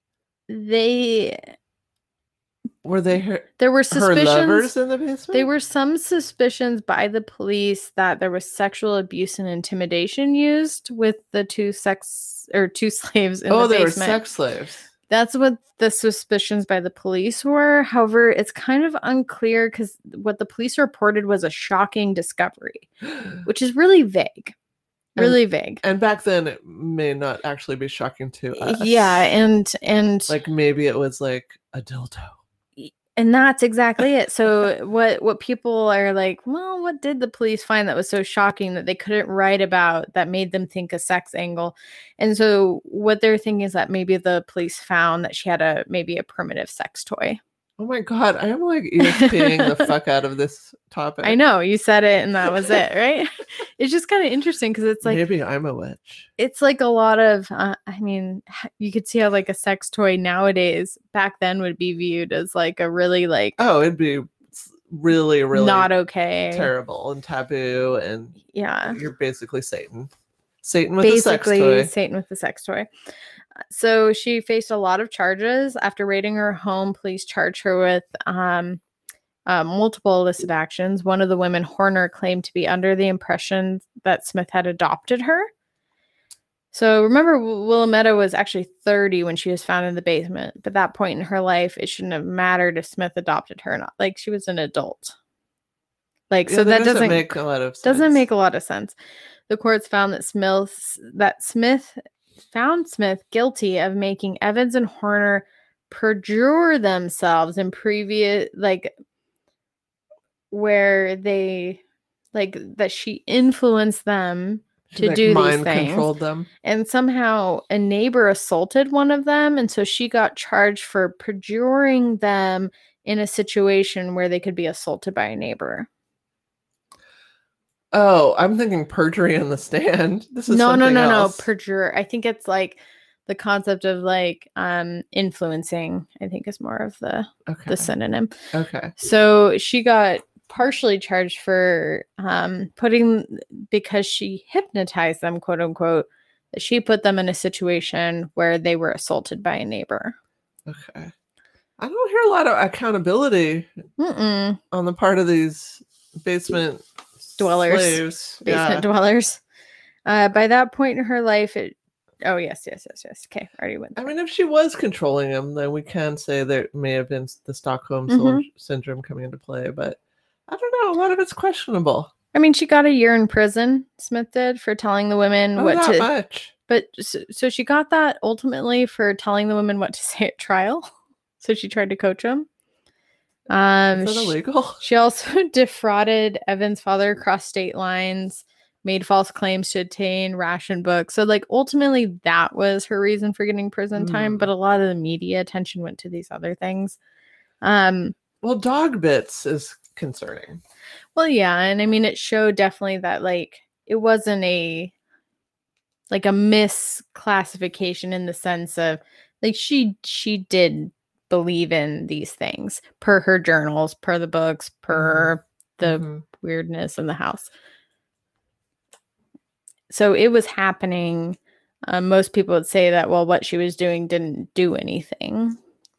they Were they her, there were her suspicions. lovers in the basement? There were some suspicions by the police that there was sexual abuse and intimidation used with the two sex or two slaves in oh, the they basement. were sex slaves. That's what the suspicions by the police were. However, it's kind of unclear because what the police reported was a shocking discovery, which is really vague. Really and, vague. And back then, it may not actually be shocking to us. Yeah, and and like maybe it was like a dildo. And that's exactly it. So what what people are like, well, what did the police find that was so shocking that they couldn't write about that made them think a sex angle? And so what they're thinking is that maybe the police found that she had a maybe a primitive sex toy. Oh my God, I am like ESPing the fuck out of this topic. I know, you said it and that was it, right? It's just kind of interesting because it's like maybe I'm a witch. It's like a lot of, uh, I mean, you could see how like a sex toy nowadays back then would be viewed as like a really like oh, it'd be really, really not okay, terrible and taboo, and yeah, you're basically Satan, Satan with basically a sex toy. Satan with the sex toy. So she faced a lot of charges after raiding her home. Police charged her with um, uh, multiple illicit actions. One of the women, Horner, claimed to be under the impression that Smith had adopted her. So remember, Willametta was actually thirty when she was found in the basement. But at that point in her life, it shouldn't have mattered if Smith adopted her or not. Like, she was an adult. Like, Yeah, so that, that doesn't make a lot of sense. Doesn't make a lot of sense. The courts found that Smith that Smith found Smith guilty of making Evans and Horner perjure themselves in previous, like, where they, like, that she influenced them She, to like, do mind these things. controlled them. And somehow a neighbor assaulted one of them, and so she got charged for perjuring them in a situation where they could be assaulted by a neighbor. Oh, I'm thinking perjury in the stand. This is no, no, something no, else. no. Perjure. I think it's like the concept of like um influencing. I think is more of the Okay. the synonym. Okay. So she got partially charged for um putting because she hypnotized them, quote unquote. That she put them in a situation where they were assaulted by a neighbor. Okay. I don't hear a lot of accountability Mm-mm. on the part of these basement dwellers, slaves. basement Yeah. dwellers. Uh, by that point in her life, it. Oh yes, yes, yes, yes. Okay, I already went. I There. mean, if she was controlling him, then we can say there may have been the Stockholm Mhm. syndrome coming into play. But I don't know. A lot of it's questionable. I mean, she got a year in prison. Smith did for telling the women Oh, what that to. much. But so, so she got that ultimately for telling the women what to say at trial. So she tried to coach them. Um, Is that she, illegal? she also defrauded Evan's father across state lines, made false claims to obtain ration books. So, like, ultimately, that was her reason for getting prison time. Mm. But a lot of the media attention went to these other things. Um, Well, dog bits is concerning. well, yeah, and I mean, it showed definitely that like it wasn't a like a misclassification in the sense of like she she did believe in these things per her journals, per the books, per the Mhm. weirdness in the house. So it was happening. Um, most people would say that, well, what she was doing didn't do anything.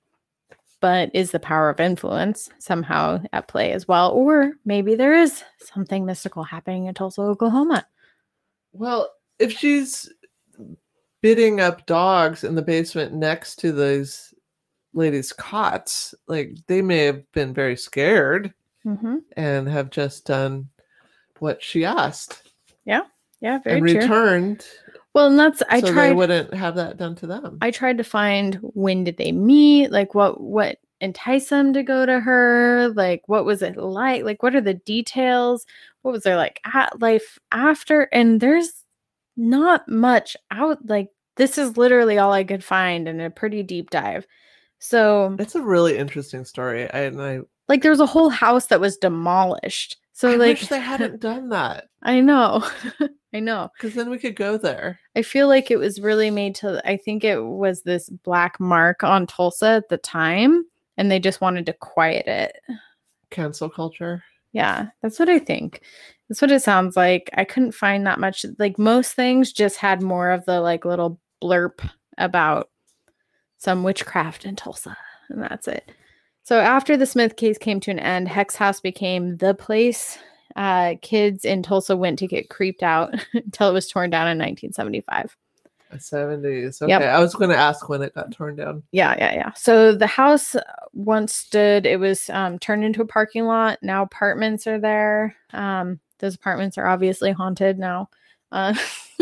But is the power of influence somehow at play as well? Or maybe there is something mystical happening in Tulsa, Oklahoma. Well, if she's bidding up dogs in the basement next to those ladies' cots, like they may have been very scared Mm-hmm. and have just done what she asked. Yeah, yeah, very and true. returned. Well, and that's I so tried. they wouldn't have that done to them. I tried to find when did they meet, like what what enticed them to go to her, like what was it like, like what are the details, what was their like at life after, and there's not much out. Like this is literally all I could find in a pretty deep dive. So It's a really interesting story. I and I like there was a whole house that was demolished. So I like wish they hadn't done that. I know. I know. Because then we could go there. I feel like it was really made to, I think it was this black mark on Tulsa at the time, and they just wanted to quiet it. Cancel culture. Yeah, that's what I think. That's what it sounds like. I couldn't find that much. Like most things just had more of the like little blurb about some witchcraft in Tulsa, and that's it. So after the Smith case came to an end, Hex House became the place uh, kids in Tulsa went to get creeped out until it was torn down in nineteen seventy-five. The seventies. Okay. Yep. I was going to ask when it got torn down. Yeah, yeah, yeah. So the house once stood, it was um, turned into a parking lot. Now apartments are there. Um, those apartments are obviously haunted now. Uh,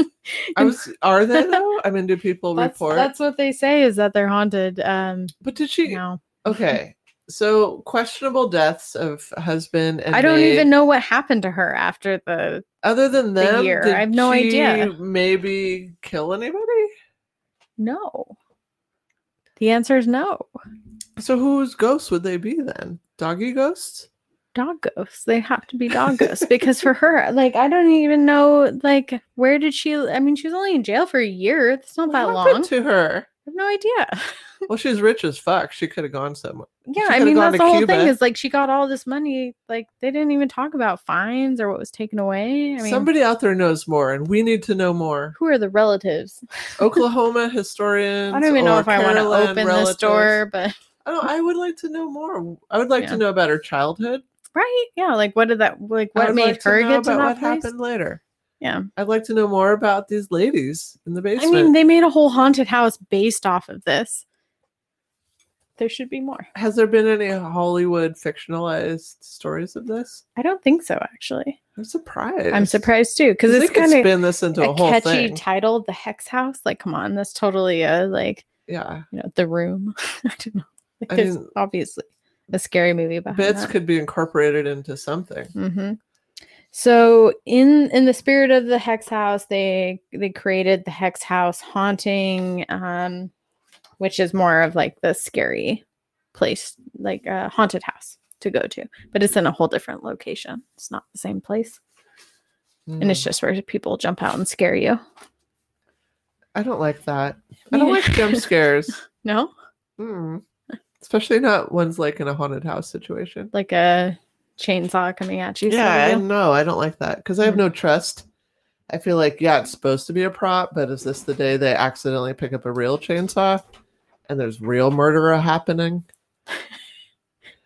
I was, are they though? I mean, do people that's, report? That's what they say is that they're haunted. Um, but did she? now. Okay. So questionable deaths of husband and I don't maid. even know what happened to her after the Other than the them, year. did I have no she idea. maybe kill anybody? No. The answer is no. So whose ghosts would they be then? Doggy ghosts? Dog ghosts. They have to be dog ghosts because for her, like, I don't even know, like, where did she? I mean, she was only in jail for a year. It's not What that happened long. to her? I have no idea. Well, she's rich as fuck. She could have gone somewhere. Yeah, She I could've mean, gone that's to the whole Cuba. thing is like she got all this money. Like, they didn't even talk about fines or what was taken away. I mean, Somebody out there knows more, and we need to know more. who are the relatives? Oklahoma historians. I don't even know or if I want to Caroline open relatives. this door, but I don't. I would like to know more. I would like Yeah. to know about her childhood. right, yeah. Like, what did that? Like, I what would made like to her know get to about that what place? happened later. Yeah, I'd like to know more about these ladies in the I basement. mean, they made a whole haunted house based off of this. There should be more. Has there been any Hollywood fictionalized stories of this? I don't think so, actually. I'm surprised. I'm surprised too, because Because they it's could kind of spin this into a, a whole catchy thing. title, The Hex House. Like, come on, that's totally a like, Yeah, you know, The Room. I don't know. Like, I there's mean, obviously a scary movie behind bits that. could be incorporated into something. Mm-hmm. So in in the spirit of the Hex House, they they created the Hex House Haunting, um, which is more of like the scary place, like a haunted house to go to, but it's in a whole different location. It's not the same place, and it's Mm. just where people jump out and scare you. I don't like that. I don't like jump scares. No, Mm. Especially not ones like in a haunted house situation. like a chainsaw coming at you. Yeah, sort I of deal. know. I don't like that because I have Mm. no trust. I feel like, yeah, it's supposed to be a prop, but is this the day they accidentally pick up a real chainsaw and there's real murder happening?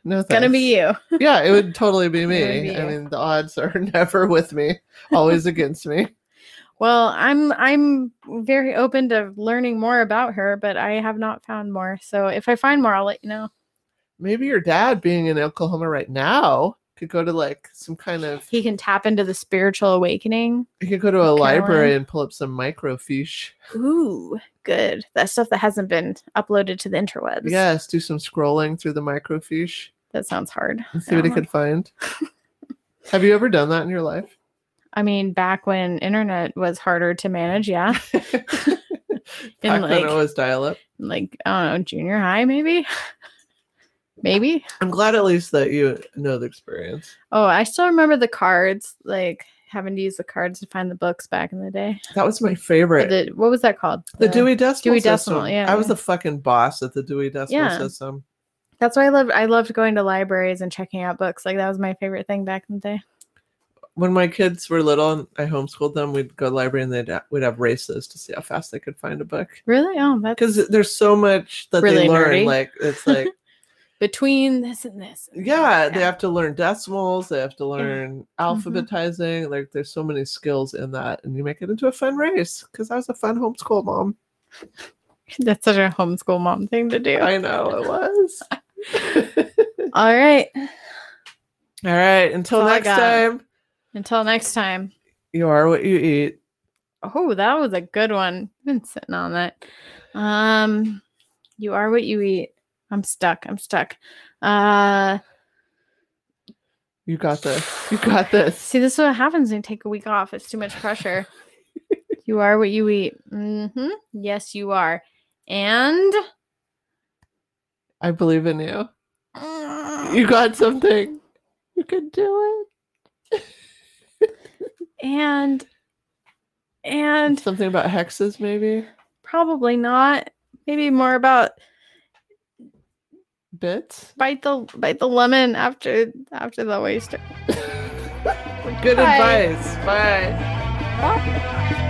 No, thanks. Gonna be you. Yeah, it would totally be me. It would be I you. mean, the odds are never with me, always against me. Well, I'm I'm very open to learning more about her, but I have not found more. So if I find more, I'll let you know. Maybe your dad, being in Oklahoma right now, could go to like some kind of. He can tap into the spiritual awakening. He could go to a Caroline. library and pull up some microfiche. Ooh, good. That stuff that hasn't been uploaded to the interwebs. Yes, do some scrolling through the microfiche That sounds hard. and see what he Yeah. could find. Have you ever done that in your life? I mean, back when internet was harder to manage, yeah. Back In when like, it was dial-up. like I don't know, junior high, maybe. Maybe. I'm glad at least that you know the experience. Oh, I still remember the cards, like having to use the cards to find the books back in the day. That was my Or favorite. the, what was that called? The Dewey Decimal Dewey System. Decimal, yeah, I was yeah. the fucking boss at the Dewey Decimal Yeah. System. That's why I loved. I loved going to libraries and checking out books. Like that was my favorite thing back in the day. When my kids were little and I homeschooled them, we'd go to the library and they'd we'd have races to see how fast they could find a book. Really? Oh, that's Because there's so much that Really they learn. nerdy. Like it's like between this and this. yeah, they have to learn decimals, they have to learn Mm-hmm. alphabetizing. Like there's so many skills in that, and you make it into a fun race. Because I was a fun homeschool mom. That's such a homeschool mom thing to do. I know it was. All right. All right. Until That's all I next got. time, Until next time. you are what you eat. Oh, that was a good one. I've been sitting on that. Um, you are what you eat. I'm stuck. I'm stuck. Uh, You got this. You got this. see, this is what happens when you take a week off. It's too much pressure. You are what you eat. Mm-hmm. Yes, you are. And I believe in you. You got something. You can do it. and and Something about hexes, maybe? probably not. Maybe more about Bits? bite the bite the lemon after after the oyster. Good Bye. advice. Bye. Bye.